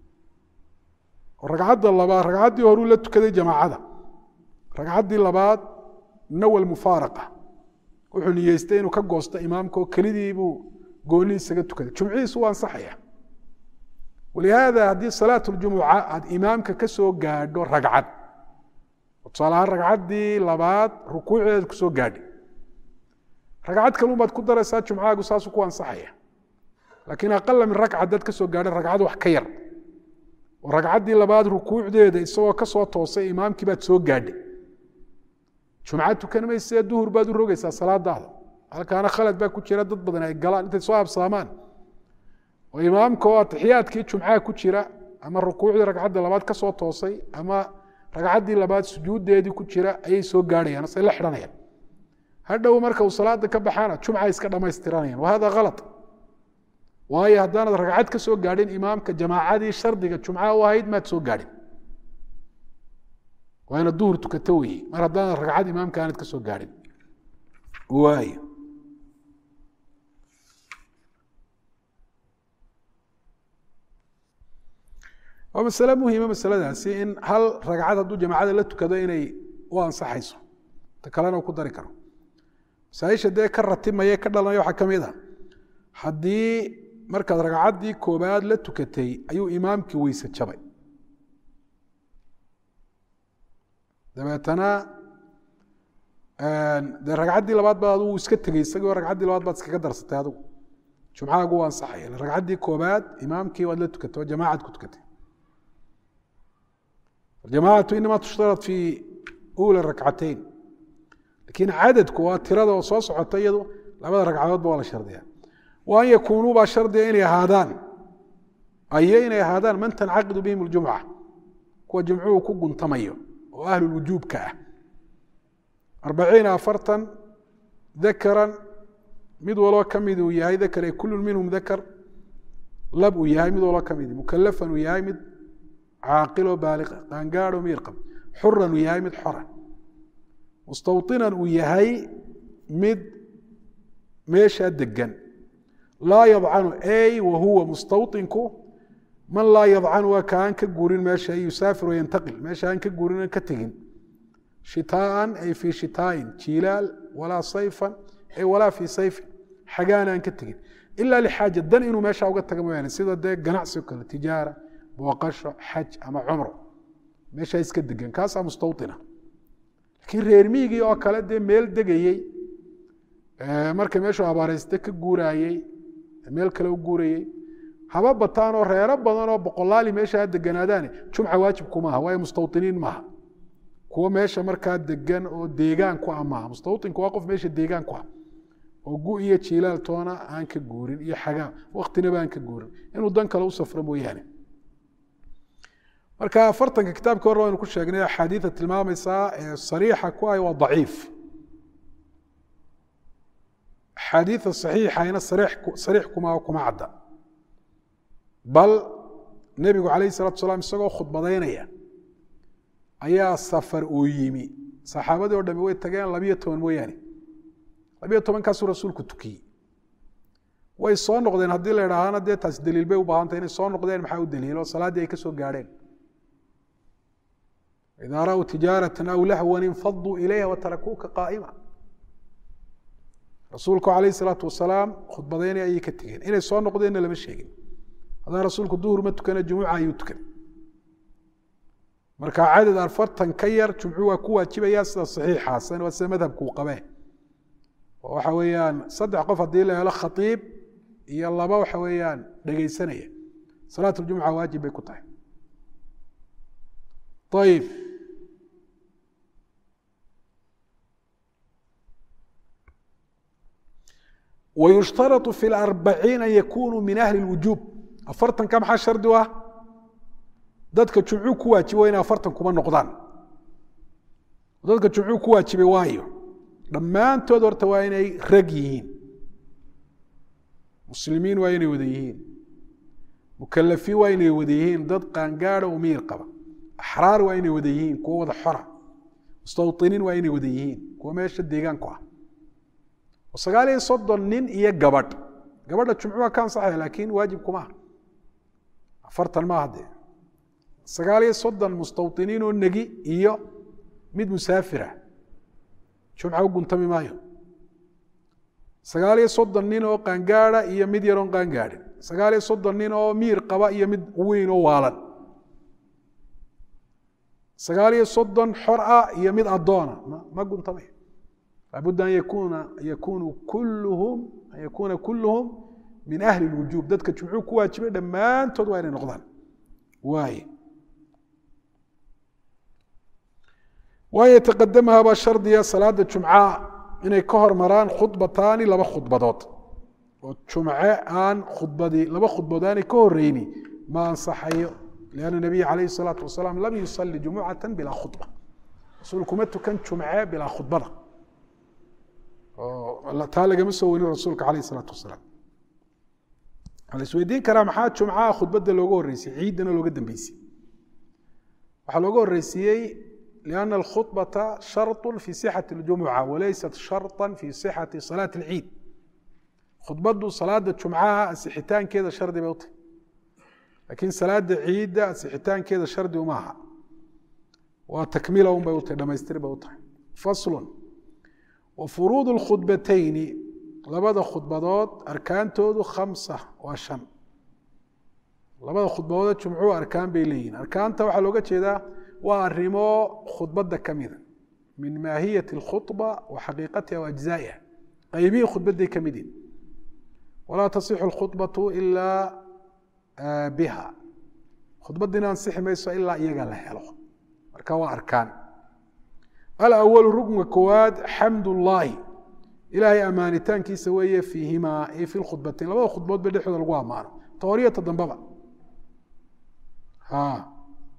الركعة اللبا ركعة دي هرو لتكدي جماعة ragcaddii labaad nawal mufaaraqa wuxuu niyeystay inuu ka goosto imaamka oo kelidii buu gooni isaga tukaday jumciisu waa ansaxaya walihaada haddii salaatu ljumuca aad imaamka ka soo gaadho ragcad tusaalaha ragcaddii labaad rukuuceed ku soo gaadhay ragcad kaluun baad ku daraysaa jumcaagu saasuu ku ansaxaya laakiin aqala min ragca dad ka soo gaadhay ragcad wax ka yar oo ragcaddii labaad rukuucdeeda isagoo ka soo toosay imaamkii baad soo gaadhay jumcad tukan maysa duhur baad u rogaysaa salaadaada halkaana khalad baa ku jira dad badan ay galaan intay soo absaamaan oo imaamka oo taxiyaadkii jumcaha ku jira ama rukuucdii ragcadda labaad ka soo toosay ama ragcaddii labaad sujuuddeedii ku jira ayay soo gaadhayaan asay la xidhanayaan hadhow marka uu salaada ka baxaana jumca iska dhamaystiranayaan wahada khalad waayo haddaanad ragcad ka soo gaadhin imaamka jamaacadii shardiga jumcaha u ahayd maad soo gaadhin waa inaad duhur tukato weye mar haddaanad ragcad imaamka aanad ka soo gaadhin waayo waa masale muhiima masaladaasi in hal ragcad hadduu jamaacada la tukado inay u ansaxayso ta kalena uu ku dari karo masaaisha dee ka ratimaya ka dhalanaya waxaa ka mid a haddii markaad ragcaddii koobaad la tukatay ayuu imaamkii weyse jabay dabeetana dee ragcaddii labaad baad adigu iska tegey isagoo ragcaddii labaad baad iskaga darsatay adigu jumcaagu waa ansaxaya ragcaddii koobaad imaamkii waad la tukatay oo jamaacad ku tukatay الجماعة إنما تشترط في أولى الركعتين لكن عددك وترى وصوص عطيده لما ركعات بولا شرطية وأن يكونوا بشرطيين هذان أيين هذان من تنعقد بهم الجمعة كو جمعوه كو تميو وأهل الوجوب كأه أربعين فرطا ذكرا مد ولا كمد وياي ذكر كل منهم ذكر لب وياي مد ولا كمد مكلفا وياي مد عاقل وبالغ قانقار وميرقب حرا وياي مد حرا مستوطنا وياي مد ميشا دقن لا يضعن أي وهو مستوطنكو من لا يضعن وكان كقورين ميشا يسافر وينتقل ميشا كقورين كتغن شتاء أي في شتاء تيلال ولا صيفا أي ولا في صيف حقانا كتغن إلا لحاجة دن إنه ميشا وقت تقميان سيدا ديك قناعسك التجارة بوقشة حج أما عمره ميشا يسكت دقن كاسا مستوطنة لكن ريرميجي أو كلا دي ميل دقيي marka meeshu abaaraysta ka guurayay meel kale u guurayay haba bataan oo reero badan oo boqolaali meesha deganaadaan jumca waajib kuma aha way mustawtiniin maaha kuwa meesha markaa degan oo deegaan ku ama mustawtinku waa qof meesha deegaan ku ah oo gu iyo jiilaal toona aan ka guurin iyo xagaa waqtina baan ka guurin inuu dan kale u safro mooyaane marka afartanka kitaabka hore aynu ku sheegnay axaadiida tilmaamaysa ee sariixa ku ay waa daciif axaadiida saxiixayna sariix sariix kuma kuma cadda bal nebigu calayhi salaatu wasalaam isagoo khudbadaynaya ayaa safar uu yimi saxaabadii oo dhammi way tageen labiyo toban mooyaane labiyo tobankaasuu rasuulku tukiyey way soo noqdeen haddii la idhaahana dee taas daliil bay u baahantay inay soo noqdeen maxaa u daliilo salaaddii ay ka soo gaadheen idaa ra'uu tijaaratan aw lahwan infaduu ilayha watarakuuka qaa'ima rasuulku calayhi salaatu wasalaam khudbadaynaya ayay ka tegeen inay soo noqdeenna lama sheegin haddana rasuulku duhur ma tukana jumuca ayuu tukan marka cadad afartan ka yar jumcu waa ku waajibaya sida saxiixaasan waa sida madhabku uu qabee oo waxa weeyaan saddex qof haddii la helo khatiib iyo laba waxa weeyaan dhegaysanaya salaatu ljumca waajib bay ku tahay ayib ويشترط في الأربعين أن يكونوا من أهل الوجوب أفرتن كم حا شرد واه dadka jumcu ku waajibo inay afartan kuma noqdaan dadka jumcu ku waajibay waayo dhammaantood horta waa inay rag yihiin muslimiin waa inay wada yihiin mukallafiin waa inay wada yihiin dad qaangaadha oo miyir qaba axraar waa inay wada yihiin kuwa wada xora mustawtiniin waa inay wada yihiin kuwa meesha deegaanku ah oo sagaal iyo soddon nin iyo gabadh gabadha jumcu waa ka ansaxaya laakiin waajib kuma aha afartan ma haddee sagaal iyo soddon mustawtiniin oo negi iyo mid musaafira jumca u guntami maayo sagaal iyo soddon nin oo qaangaadha iyo mid yaroon qaangaadhin sagaal iyo soddon nin oo miir qaba iyo mid weyn oo waalan sagaal iyo soddon xor ah iyo mid addoona ma guntamayo laabudda an yakuuna yakunu kulluhum an yakuuna kulluhum min ahli lwujuub dadka jumcuu ku waajibay dhammaantood waa inay noqdaan waaye وأن يتقدمها بشرطية صلاة الجمعة إن كهر مران خطبتان لبا خطبضات والجمعة آن خطبدي لبا خطبتان كهريني ما أنصحي لأن النبي عليه الصلاة والسلام لم يصلي جمعة بلا خطبة رسولكم كان جمعة بلا خطبة تعالى مسوين رسولك عليه الصلاة والسلام على سويدين كرام حات جمعة خطبة لوجو الرئيسي عيدنا لو قدم بيسي وحلوجو الرئيسي لأن الخطبة شرط في صحة الجمعة وليست شرطا في صحة صلاة العيد خطبة صلاة الجمعة السحتان كذا شرط بيوتي لكن صلاة العيد السحتان كذا شرط وماها وتكملهم بيوتي لما يستر بيوتي فصل وفروض الخطبتين لبدا خطبات أركان تودو خمسة وشن لبدا خطبات جمعوا أركان بيلين أركان توحى لوجه كذا وارمو خطبة كميدا من ماهية الخطبة وحقيقتها وأجزائها قيمية خطبة كميدين ولا تصح الخطبة إلا بها خطبة دينا نصح ميسا إلا إيقال لها أركان أركان الأول ركن كواد حمد الله إلهي أمانتان كي سوية فيهما في الخطبتين لبدا خطبات بدحو دلقوها معنا طورية الضنبابة ها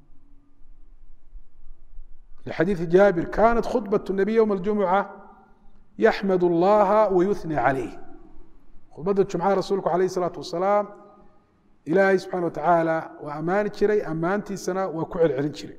لحديث جابر كانت خطبة النبي يوم الجمعة يحمد الله ويثني عليه خطبة الجمعة رسولك عليه الصلاة والسلام إلهي سبحانه وتعالى وأمان شري أمانتي سنة وكعل علن شري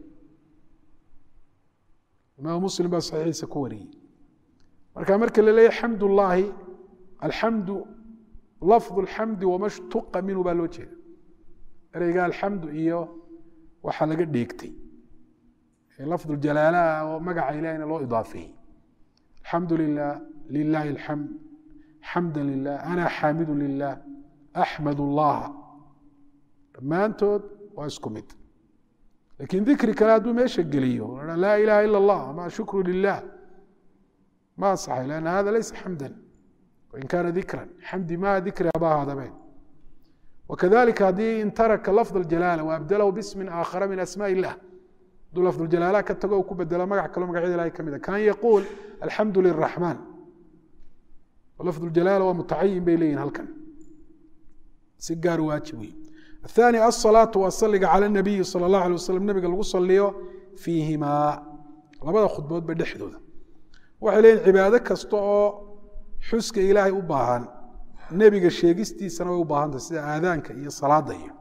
ما مسلم بصحيح سكوري مركا مركا للي حمد الله الحمد لفظ الحمد وما اشتق منه بالوجه رجال الحمد إياه وحلقة ديكتي لفظ الجلالة ومقع إلهنا الله إضافي الحمد لله لله الحمد حمدا لله أنا حامد لله أحمد الله ما أنتم وأسكمت لكن ذكر كلام ما يشقليه لا إله إلا الله ما شكر لله ما صحيح لأن هذا ليس حمدا وإن كان ذكرا حمد ما ذكر أبا هذا بين وكذلك هذه إن ترك لفظ الجلالة وأبدله باسم آخر من أسماء الله دو لفظ الجلالة كتقوا كبدل مقع كلام قاعد لا يكمل كان يقول الحمد للرحمن ولفظ الجلالة ومتعين بيلين هل كان سجار واجبي الثاني الصلاة والصلاة على النبي صلى الله عليه وسلم النبي قال وصلي فيهما لبدا خطبات بدحدودا waxay leeyihiin cibaado kasta oo xuska Ilaahay u baahan nabiga sheegistiisana way u baahan tahay sida aadaanka iyo salaada iyo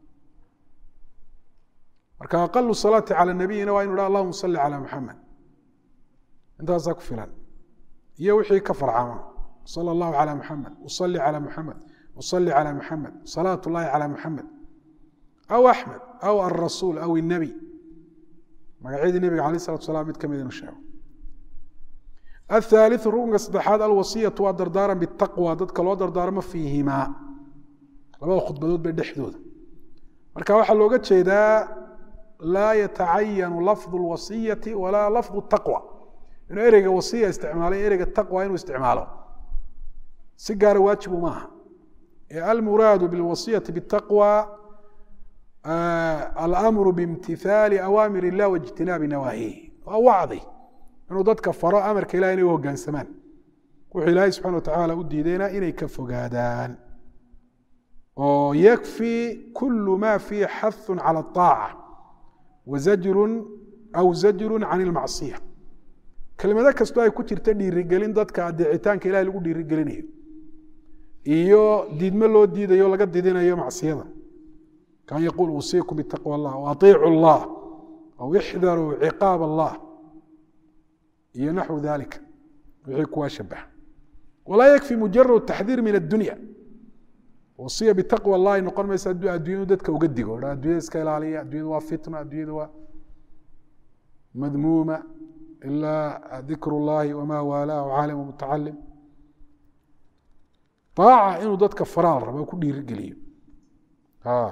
marka aqallu salati ala nabiyina wa inna Allahumma salli ala Muhammad intaas ku filan iyo wixii ka farcama sallallahu ala Muhammad usalli ala Muhammad usalli ala Muhammad salatu Allah ala Muhammad aw Ahmad aw ar-rasul aw an-nabi magaciida nabiga alayhi salatu wasalaam mid kamid ah sheego الثالث ركن صدحات الوصية والدردار بالتقوى ضد كل دردار ما فيهما لبدا خطبات بدحدود marka waxa looga jeedaa la yata'ayyan lafdh alwasiyati wala lafdh at-taqwa inuu ereyga wasiya isticmaalay ereyga taqwa inuu isticmaalo si gaar waajib ma aha al-murad bil wasiyati bit taqwa al-amru bi imtithali awamir Allah wa ijtinab nawahihi wa wa'di inuu dadka faro amarka Ilaahay inay hoggaansamaan wuxuu Ilaahay subhanahu wa ta'ala u diideena inay ka fogaadaan oo yakfi kullu ma fi hath ala at-ta'a wa zajr aw zajr 'an al-ma'siyah kalimada kasto ay ku jirta dhiirigelin dadka adeecitaanka Ilaahay lagu dhiirigelinayo iyo diidma loo diidayo laga didinayo macsiyada kan yaqul usiikum bi taqwa Allah wa atii'u Allah aw ihdaru 'iqab Allah ينحو ذلك ويكون شبه ولا يكفي مجرد التحذير من الدنيا وصية بتقوى الله إنه قال ما يسأل الدنيا ودتك وقدقوا الدنيا اسكال عليها الدنيا وفتنة الدنيا مذمومة إلا ذكر الله وما والاه عالم ومتعلم طاعة إنه دتك فرار ما يكون يرجليه ها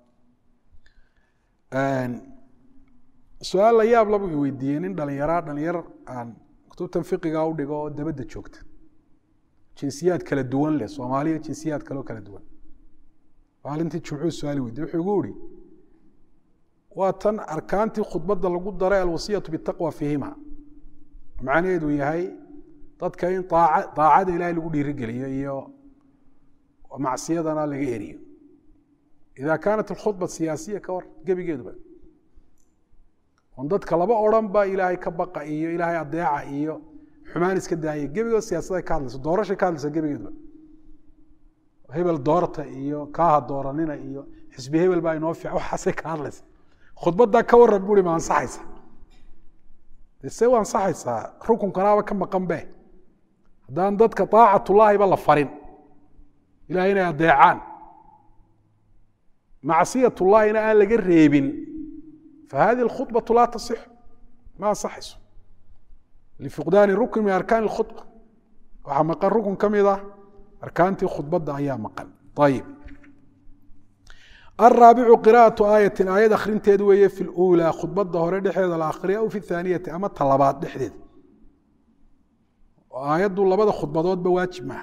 آن سؤال لا ياب لبو ويدين إن دليرات دلير عن كتب تنفيقي قاعد دقوا دبدة شوكت جنسيات كلا دوان له سومالية جنسيات كلا كلا دوان وهل أنت تشوفوا السؤال ويدي وحقولي واتن أركانتي خطبة دلقود دراء الوصية بالتقوى فيهما معنى يدو يهي تدكين طاعة طاعة إلهي لقود يرجلي إياه ومعصيتنا لغيري إذا كانت الخطبة السياسية كور جبي جدبا dadka laba oran ba Ilaahay ka baqa iyo Ilaahay adeeca iyo xumaan iska daayay gabiga siyaasadda ka hadlayso doorasho ka hadlayso gabigeedu hebel doorta iyo kaaha dooranina iyo xisbi hebel baa inoo fiican waxa ka hadlayso khudbada ka warrab buri ma ansaxaysa isee waan saxaysa rukun kanaaba ka maqan be hadaan dadka taa'atullaahi ba la farin Ilaahay inay adeecaan macsiyatullaahi ina aan laga reebin فهذه الخطبة لا تصح ما صحص لفقدان ركن من أركان الخطبة وحمقا ركن كم إذا أركانتي خطبة أيام مقل طيب الرابع قراءة آية آية أخرين تدوية في الأولى خطبة ظهر دحيد الآخرية أو في الثانية أما الطلبات دحيد آية الله بدأ خطبات بواجب معه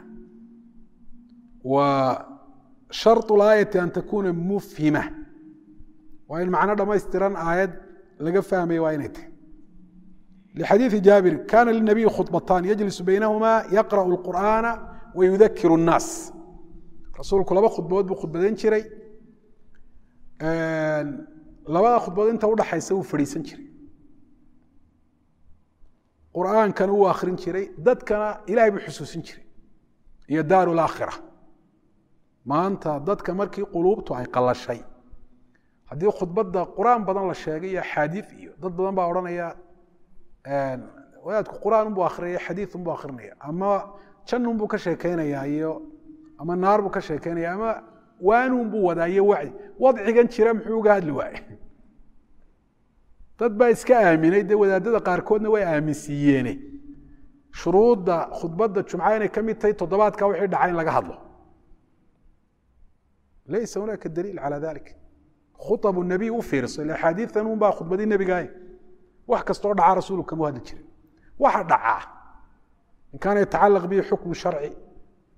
وشرط الآية أن تكون مفهمة وإن معنى ما يستران آيات لقى فهمي وإنته لحديث جابر كان للنبي خطبتان يجلس بينهما يقرأ القرآن ويذكر الناس رسول كل خطبات بخطبتين شري لبدا خطبتين توضح حيسوي فريسن شري قرآن كان هو آخرين شري دد كان إلهي بحسوسين شري هي دار الآخرة ما أنت دد كمركي قلوبته أي قل شيء haddii khudbada quraan badan la sheegay iyo xadiis iyo dad badan baa oranaya een wadaadku quraan buu akhriyo xadiis buu akhrinaya ama jannun buu ka sheekeynaya iyo ama naar buu ka sheekeynaya ama waanun buu wadaayo wacdi wadcigan jira muxuu uga hadli waayay dad baa iska aaminay de wadaadada qaar koodna way aaminsiiyeen shuruudda khudbada jumcada inay kamid tahay toddobaadka wixii dhacay in laga hadlo laysa hunaka daliil ala dhalik خطب النبي وفيرس الأحاديث ثانون با خطبة النبي جاي واحد كستور دعا رسولك كم هذا الشيء واحد دعاه إن كان يتعلق به حكم شرعي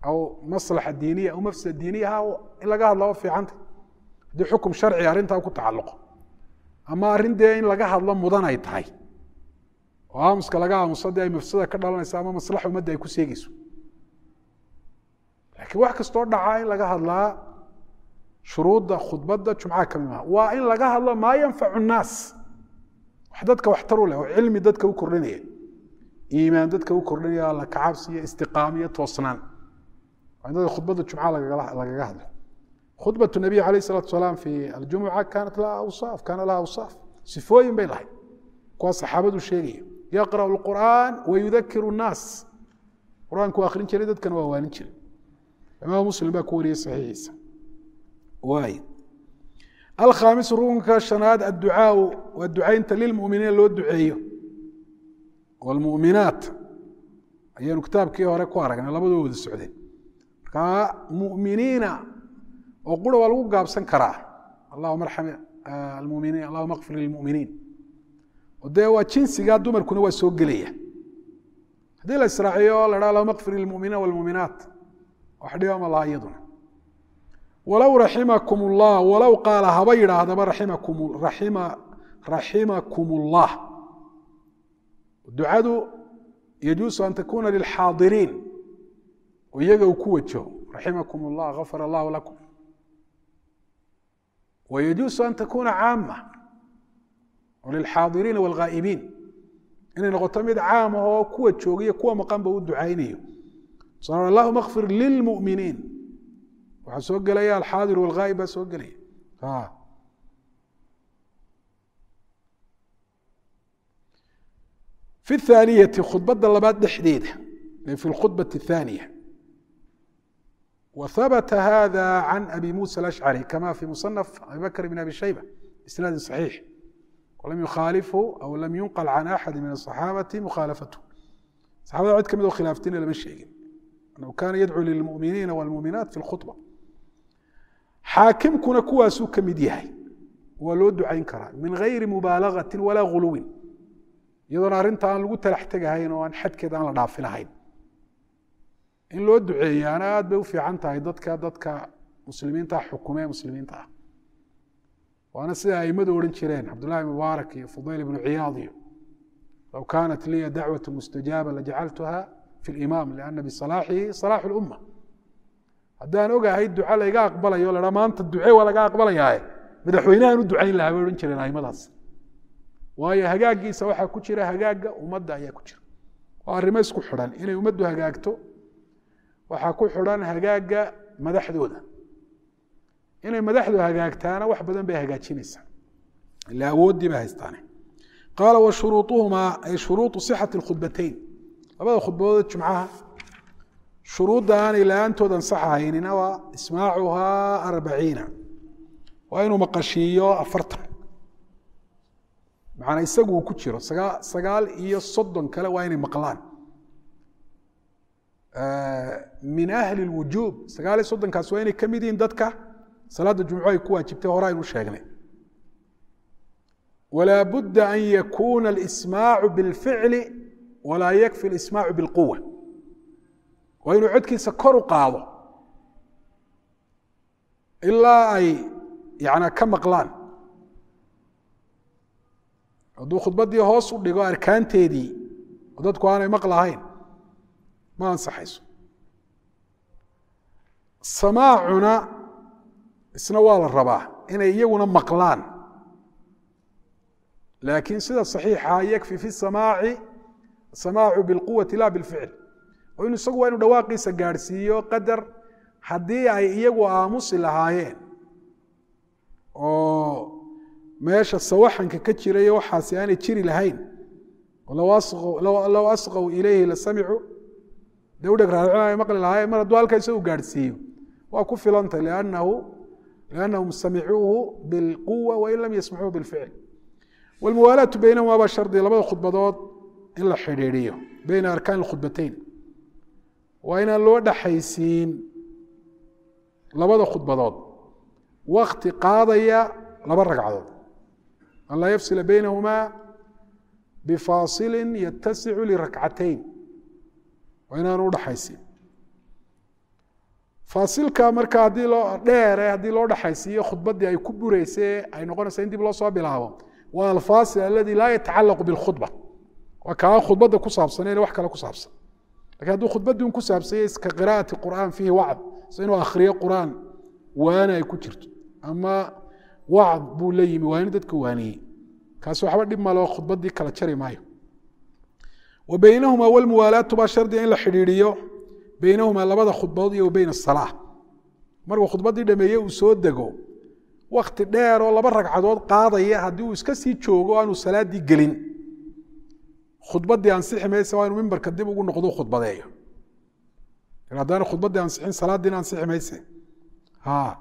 أو مصلحة دينية أو مفسدة دينية إلا قاعد الله في عنده دي حكم شرعي أرنتها وكنت تعلقه أما أرين دي إن لقاها الله مضانا يتهي وامسك لقاها مصدق أي مفسدة كده الله يسامى مصلحة ومدى يكون سيجيسو لكن واحد كستور دعاين لقاها الله شروط خطبة جمعة كمها وإن لقاها الله ما ينفع الناس وحدتك واحتروا له علمي دتك وكرنية إيمان دتك وكرنية الله كعبسية استقامية توصنان عندنا خطبة الجمعة لقاها خطبة النبي عليه الصلاة والسلام في الجمعة كانت لها أوصاف كان لها أوصاف سفوين بين لها كوا صحابته الشيخية يقرأ القرآن ويذكر الناس القرآن كوا آخرين شريدت كان ووانين شريد إمام مسلم بكوري صحيح وايد الخامس رونك الشناد الدعاء والدعاء انت للمؤمنين اللي هو الدعاء والمؤمنات أي كتاب كي هوري كو أرغنا لبدو ود السعودين كمؤمنين وقول والو غابسن كرا اللهم ارحم المؤمنين اللهم اغفر للمؤمنين ودي waa jinsiga dumarkuna waa soo galaya hadii la israaciyo la raala maghfir lil mu'minina wal mu'minat waxdiyo ma la iyaduna walaw rahimakumullah walaw qala haba yiraahdo rahimakum rahima rahimakumullah du'adu يجوز أن تكون للحاضرين ويجوا كوجه رحمكم الله غفر الله لكم ويجوز أن تكون عامة وللحاضرين والغائبين إن نغتمد عامة هو كوجه يكون مقام بود دعائنيه صار الله مغفر للمؤمنين وحسوق لي الحاضر والغائب سوق لي ها في الثانية خطبة اللبات دحديدة في الخطبة الثانية وثبت هذا عن أبي موسى الأشعري كما في مصنف أبي بكر بن أبي شيبة إسناد صحيح ولم يخالفه أو لم ينقل عن أحد من الصحابة مخالفته الصحابة عد كم ذو خلافتين لما الشيء أنه كان يدعو للمؤمنين والمؤمنات في الخطبة حاكم كنا كواسو كمديهي ولو دعين كرا من غير مبالغة ولا غلو يدون أرنتا أن لغو تلحتقهين وأن حد كده أن لنافلهين إن لو دعي أنا أدبو في عنتا ضدك ضدك مسلمين تا حكومين مسلمين تا وأنا سيدا أيمدو ورنشرين عبد الله مبارك فضيل بن عياضي لو كانت لي دعوة مستجابة لجعلتها في الإمام لأن بصلاحه صلاح الأمة هدان أوغا هاي الدعاء لا أقبل يولا رما أنت الدعاء ولا أقبل ياهي مدحوينها أنو الدعاء لها ورنشرين أيمداس waayo hagaagiisa waxa ku jira hagaaga ummadda ayaa ku jira waa arrimo isku xiran inay ummaddu hagaagto waxa ku xiran hagaaga madaxdooda inay madaxdu hagaagtaana wax badan bay hagaajinaysaa ila awoodii ba haystaan qala wa shuruutuhuma ay shuruutu sihhati alkhutbatayn labada khutbadood jumcaha shuruudan ila antoodan saxahaynina waa ismaacuha arbaciina waa inuu maqashiyo afartan macna isagu ku jiro sagaal iyo soddon kale waa inay maqlaan min ahli alwujub sagaal iyo soddon kaas waa inay kamid yihiin dadka salaada jumco ay ku waajibtay hore aynu sheegnay ولا بد أن يكون الإسماع بالفعل ولا يكفي الإسماع بالقوة وإنه عدك سكر قاضي إلا أي يعني كم مقلان hadduu khudbadii hoos u dhigo arkaanteedii oo dadku aanay maqlahayn ma ansaxayso samaacuna isna waa la rabaa inay iyaguna maqlaan laakiin sida saxiixa yakfi fi samaaci samaacu bilquwati laa bilficl oo inuu isagu waa inuu dhawaaqiisa gaadhsiiyo qadar haddii ay iyagu aamusi lahaayeen oo meesha sawaxanka ka jiray waxaasi aanay jiri lahayn law asqaw ilayhi la samicu dawdhag raacay maqli lahayn mar hadduu halka isagu gaadhsiiyo waa ku filantay liannahu liannahum samicuuhu bilquwa wain lam yasmacuuhu bilficl walmuwaalaatu baynahuma baa shardi labada khudbadood in la xidhiidhiyo bayna arkaan alkhudbatayn waa inaan loo dhaxaysiin labada khudbadood waqti qaadaya laba ragcadood أن لا يفصل بينهما بفاصل يتسع لركعتين وإن أنا حيسين faasilka marka haddii loo dheere haddii loo dhaxaysiiyo khudbaddii ay ku buraysay ay noqonaysa in dib loo soo bilaabo waa alfaasil aladi laa yatacallaqu bilkhudba waa kaa khudbadda ku saabsaneen wax kale ku saabsan lakiin hadduu khudbaddii un ku saabsanyay ka qiraa'ati qur'aan fiihi wacd so inuu akhriyo qur'aan waana ay ku jirto ama wacd buu la yimi waa in dadka waaniyey kaasi waxba dhib maloo khudbaddii kala jari maayo wa baynahumaa walmuwaalaatu baa shardiga in la xidhiidhiyo baynahumaa labada khudbadood iyo wa bayna asalaa markuu khudbaddii dhameeye uu soo dego wakti dheer oo laba ragcadood qaadaya haddii uu iska sii joogo aanu salaaddii gelin khudbaddii ansixi mayse waa inuu mimbarka dib ugu noqdo khudbadeeyo haddaana khudbaddii ansixin salaaddiina ansixi mayse ha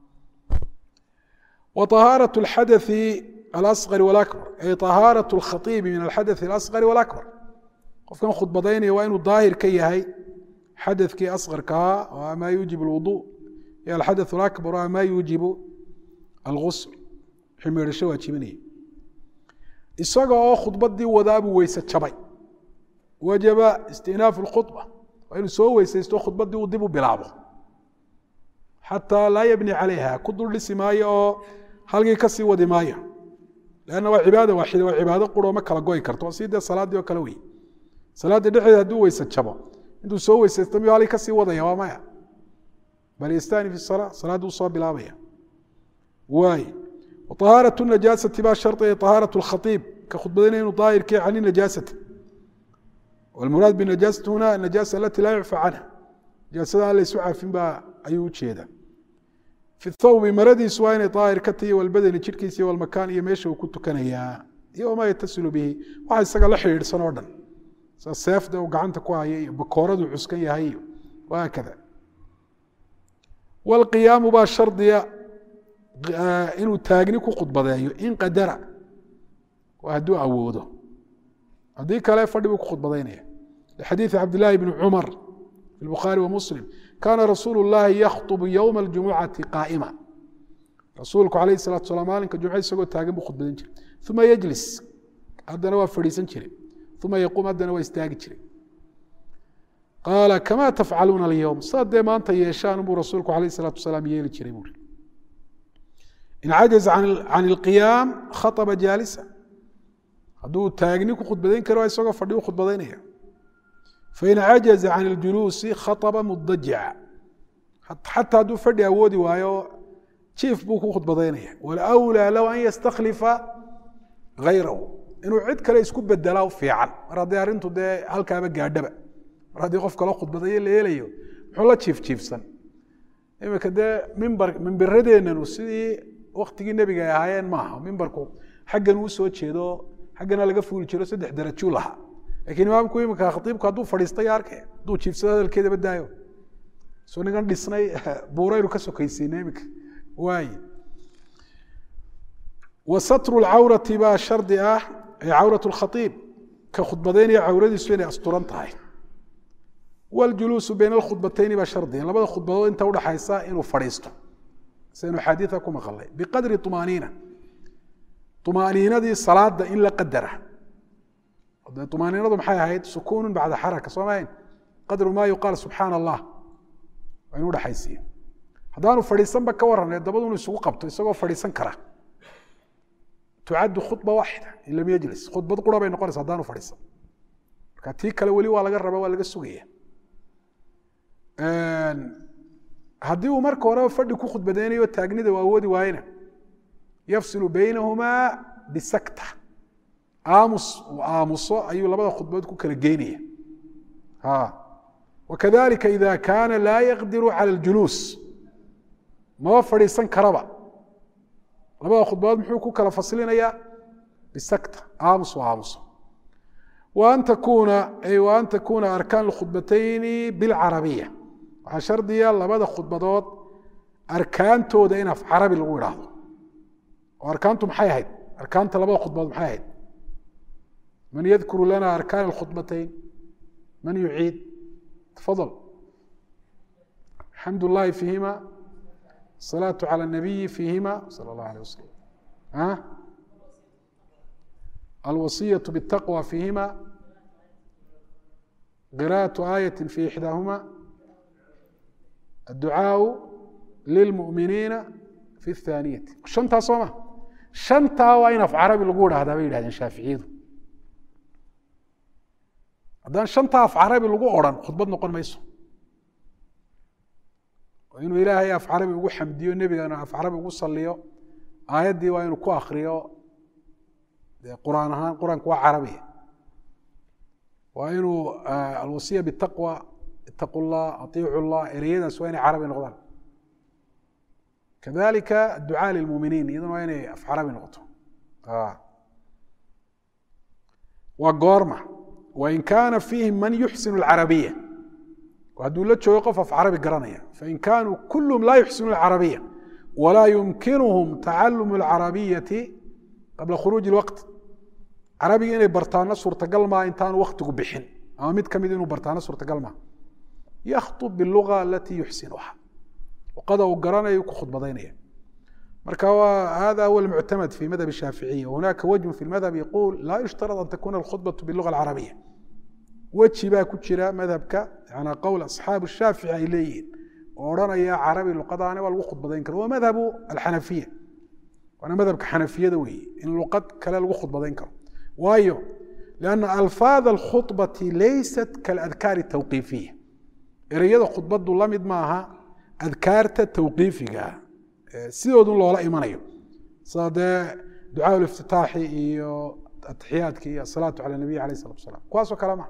wa طahaaraة اlxadaثi alasqari wاlakbar ay طahaaraة اlkhaiibi min alxadaثi alasqari wاlakbar qofkan khudbadaynaya waa inuu daahir ka yahay xadakii asqarkaa oo amaa yuujib اlwuضuء iyo alxadaث اlakbar oo amaa yuujibu algusl wixii meedhasho waajibinaya isaga oo khudbaddii wadaabuu weyse jabay wajaba istinaafu اlkhudba waa inuu soo weysaysto khudbaddii uu dib u bilaabo xataa laa yabni calayha ku dul dhisi maayo oo halgii ka sii wadi maayo lanna waa cibaada waaxida waa cibaado quroo ma kala goy karto sii dee salaaddii oo kale wey salaaddii dhexdeeda hadduu weyse jabo intuu soo weysaysto miyuu halgii ka sii wadaya waa maya bal yastaani fi salaa salaaddii u soo bilaabaya waay waطahaaraة الnajaasati baa shardiga طahaaraة الkhaiib ka khudbadaynaya inuu daahirkii can najaasati wاlmuraad binajaasati huna anajaasa alati laa yucfa canha najaasada aan laysu cafin baa ayuu ujeeda fi thawbi maradiisu waa inay daahir ka tahiy walbadani jidhkiisa iyo walmakaan iyo meesha uu ku tukanayaa iyo wamaa yatasilu bihi waxa isaga la xidhiidhsan oo dhan sa seefda uu gacanta ku haya iyo bakooraduu cuskan yahay iyo wahaakada wاlqiyaamu baa shardiga inuu taagni ku khudbadeeyo in qadara waa hadduu awoodo haddii kale fadhi buu ku khudbadaynaya lixadiiثi cabdillaahi bni cumar fi bukhaari wa muslim kaana rasuulu اllahi yakhطbu ywma اljumucati qaa'ima rasuulku alayh الsalatu salam maalinka jumce isagoo taagan buu khudbadan jiray uma yejlis haddana waa fadhiisan jiray uma yaquum haddana waa istaagi jiray qaala kama tafcaluuna alyowm saad dee maanta yeeshaan buu rasuulku alayh الsalatu wasalaam yeeli jiray buuri in cajaز can اlqiyaam khaطba jaalisa hadduu taagni ku khudbadayn karo isagoo fadhi u khudbadaynaya fain cajaزa can اljuluusi khaطba mudajica xataa hadduu fadhi awoodi waayo jiif buu ku khudbadaynaya wاlأwlىa low an yastakhlifa غayrahu inuu cid kale isku bedelaa fiican mar haddii arrintu dee halkaaba gaadhaba mar haddii qof kalo khudbadayo la helayo muxuu la jiif jiifsan imika dee mimbar mimbiradeenanu sidii waktigii nebiga ay ahaayeen maaha mimbarku xaggan uu soo jeedo xaggana laga fuuli jiro saddex darajuu lahaa lakiin imaamku imika khaiibku hadduu fadhiistay arkay hadduu jiifsado hadalkeedaba daayo soo ningan dhisnay buuraynu ka sokaysiina imika waay wa satru lcawrati baa shardi ah ay cawrat lkhaiib ka khudbadaynaya cawradiisu inay asturan tahay wاljuluusu bayna alkhudbatayni baa shardiga labada khudbadood inta udhaxaysa inuu fadhiisto saynu xaadiia ku maqalnay biqadri طumaaniina طumaaniinadii salaada in la qadara de طumaaniinadu maxay ahayd sukuunu bacda xaraka soo mahayn qadru ma yuqaal subxaana allah waa inu udhaxaysiiyo haddaanu fadhiisanba ka warranay dabadu inu isugu qabto isagoo fadhiisan kara tucaddu khudba waaxida in lam yejlis khudbad qura bay noqonaysa haddaanu fadhiisan marka tii kale weli waa laga raba waa laga sugaya haddii uu marka horeba fadhi ku khudbadaynayo taagnida u awoodi waayena yafsilu baynahumaa bisakta aamus uu aamuso ayuu labada khudbadood ku kala geynaya wakadalika ida kaana laa yaqdiru cala اljuluus maba fadhiisan karaba labada khudbadood muxuu ku kala faslinaya bisakta aamus u aamuso وأn takuna ay وأn takuna arkaan اkhudbatayni biاlcarabiya waxaa shardiya labada khudbadood arkaantooda in af carabi lagu idhaahdo oo arkaantu maxay ahayd arkaanta labada khudbadood maxay ahayd man yadkuru lana arkaan اkhudbatayn man yuciid tafadل xamd الlahi fiihima الصalaaةu calى الnabiyi fiihima salى الlah alيه waslm alwasiyaة bالtaqwى fiihima qirاءaة آية في إحdاahma الدعاء للمؤمنين في الثانية شنتا صوما شنتا وين في عربي القول هذا بيد هذا الشافعي هذا شنتا في عربي القول أوران خطبة نقول ما يسو وإنه إلهي في عربي يقول حمدي والنبي أنا في عربي يقول صليه آيات دي وإنه كو آخريه قرآن هان قرآن كوا عربي وإنه آه الوصية بالتقوى اتقوا الله أطيعوا الله إريدا سوين عربي نقول كذلك الدعاء للمؤمنين إذن وين في عربي نقطه آه. وقارمة وإن كان فيهم من يحسن العربية وهدولة يوقف في عربي قرانية فإن كانوا كلهم لا يحسنون العربية ولا يمكنهم تعلم العربية قبل خروج الوقت عربي إني برتانا صورة قلمة إنتان وقته بحن أما ميت كميد إنه برتانا صورة قلمة يخطب باللغة التي يحسنها وقد وقرانا يكو خطبة دينية مركا هذا هو المعتمد في مذهب الشافعية وهناك وجه في المذهب يقول لا يشترط أن تكون الخطبة باللغة العربية وجه با كتشرا مذهبك يعني قول أصحاب الشافعي إليين ورانا يا عربي لقضاء والو خطبة دين كرو ومذهب الحنفية وأنا مذهبك حنفية دوي إن لقد كلا الو خطبة دين كرو وايو لأن ألفاظ الخطبة ليست كالأذكار التوقيفية إرياد خطبة الله مد معها أذكارته توقيفية سيدون الله لا إيمانيو صاد دعاء الافتتاح إيو التحيات كي الصلاة على النبي عليه الصلاة والسلام كواسو كلامه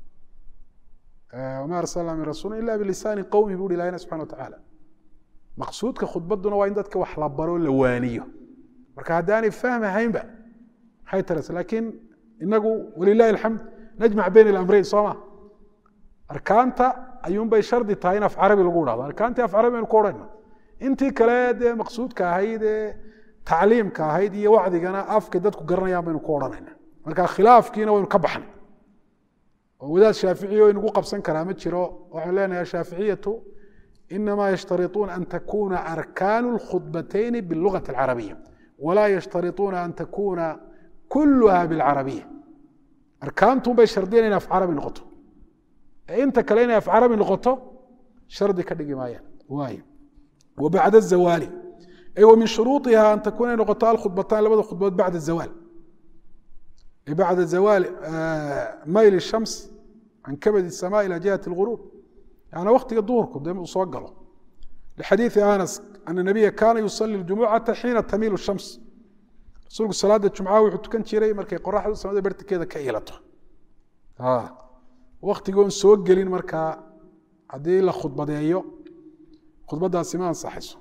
وما أرسلنا من رسول إلا بلسان قومه بيقول إلهنا سبحانه وتعالى مقصود كخطبتنا وين دتك وحلبرو لوانيه marka hadaan fahmahayn ba hay taras laakiin inagu walillahi alhamd najma' bayna al-amrayn soma arkaanta ayuun bay shardi tahay in af carabi lagu dhado arkaanta af carabi ku qorayna intii kale ee maqsuudka ahayd ee tacliimka ahayd iyo wacdigana afka dadku garanayaan baynu ku oranayna marka khilaafkiina waynu ka baxnay oo wadaad shaafici oo inagu qabsan karaa ma jiro waxaan leenahay shaaficiyatu إنما يشترطون أن تكون أركان الخطبتين باللغة العربية ولا يشترطون أن تكون كلها بالعربية أركانتم بيشردين إن في عربي نقطه أنت كلينا في عربي نقطه شرد كدقي مايا واي وبعد الزوال أي ومن شروطها أن تكون نقطة الخطبتان لبدا خطبات بعد الزوال بعد الزوال ميل الشمس عن كبد السماء إلى جهة الغروب يعني وقت الظهر دائما وصقله لحديث أنس أن النبي كان يصلي الجمعة حين تميل الشمس رسول صلاة الجمعة وحتى كان شيري مركي قراحة السماء برت كذا كيلته ها وقت يقول سوقلين مركا عدي له خطبة ديو خطبة ده سمان صحيح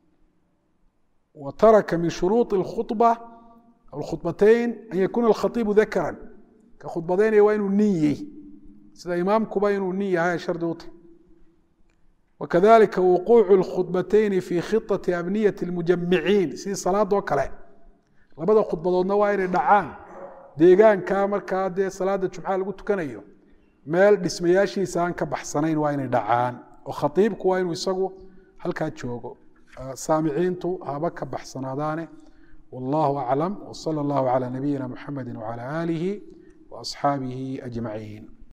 وترك من شروط الخطبة أو الخطبتين أن يكون الخطيب ذكرا كخطبتين وين النية سيدا إمام كبين النية هاي شرط وطي وكذلك وقوع الخطبتين في خطة أبنية المجمعين سي صلاة وكلا لبدا خطبة النوائر دعان ديغان كامر كادي صلاة الجمعة لقلت كنيو مال دسمياشي سان كبحسنين وين دعان وخطيبك وين ويسقو هل كاتشوغو سامعين تو هابا كبحسناداني والله أعلم وصلى الله على نبينا محمد وعلى آله وأصحابه أجمعين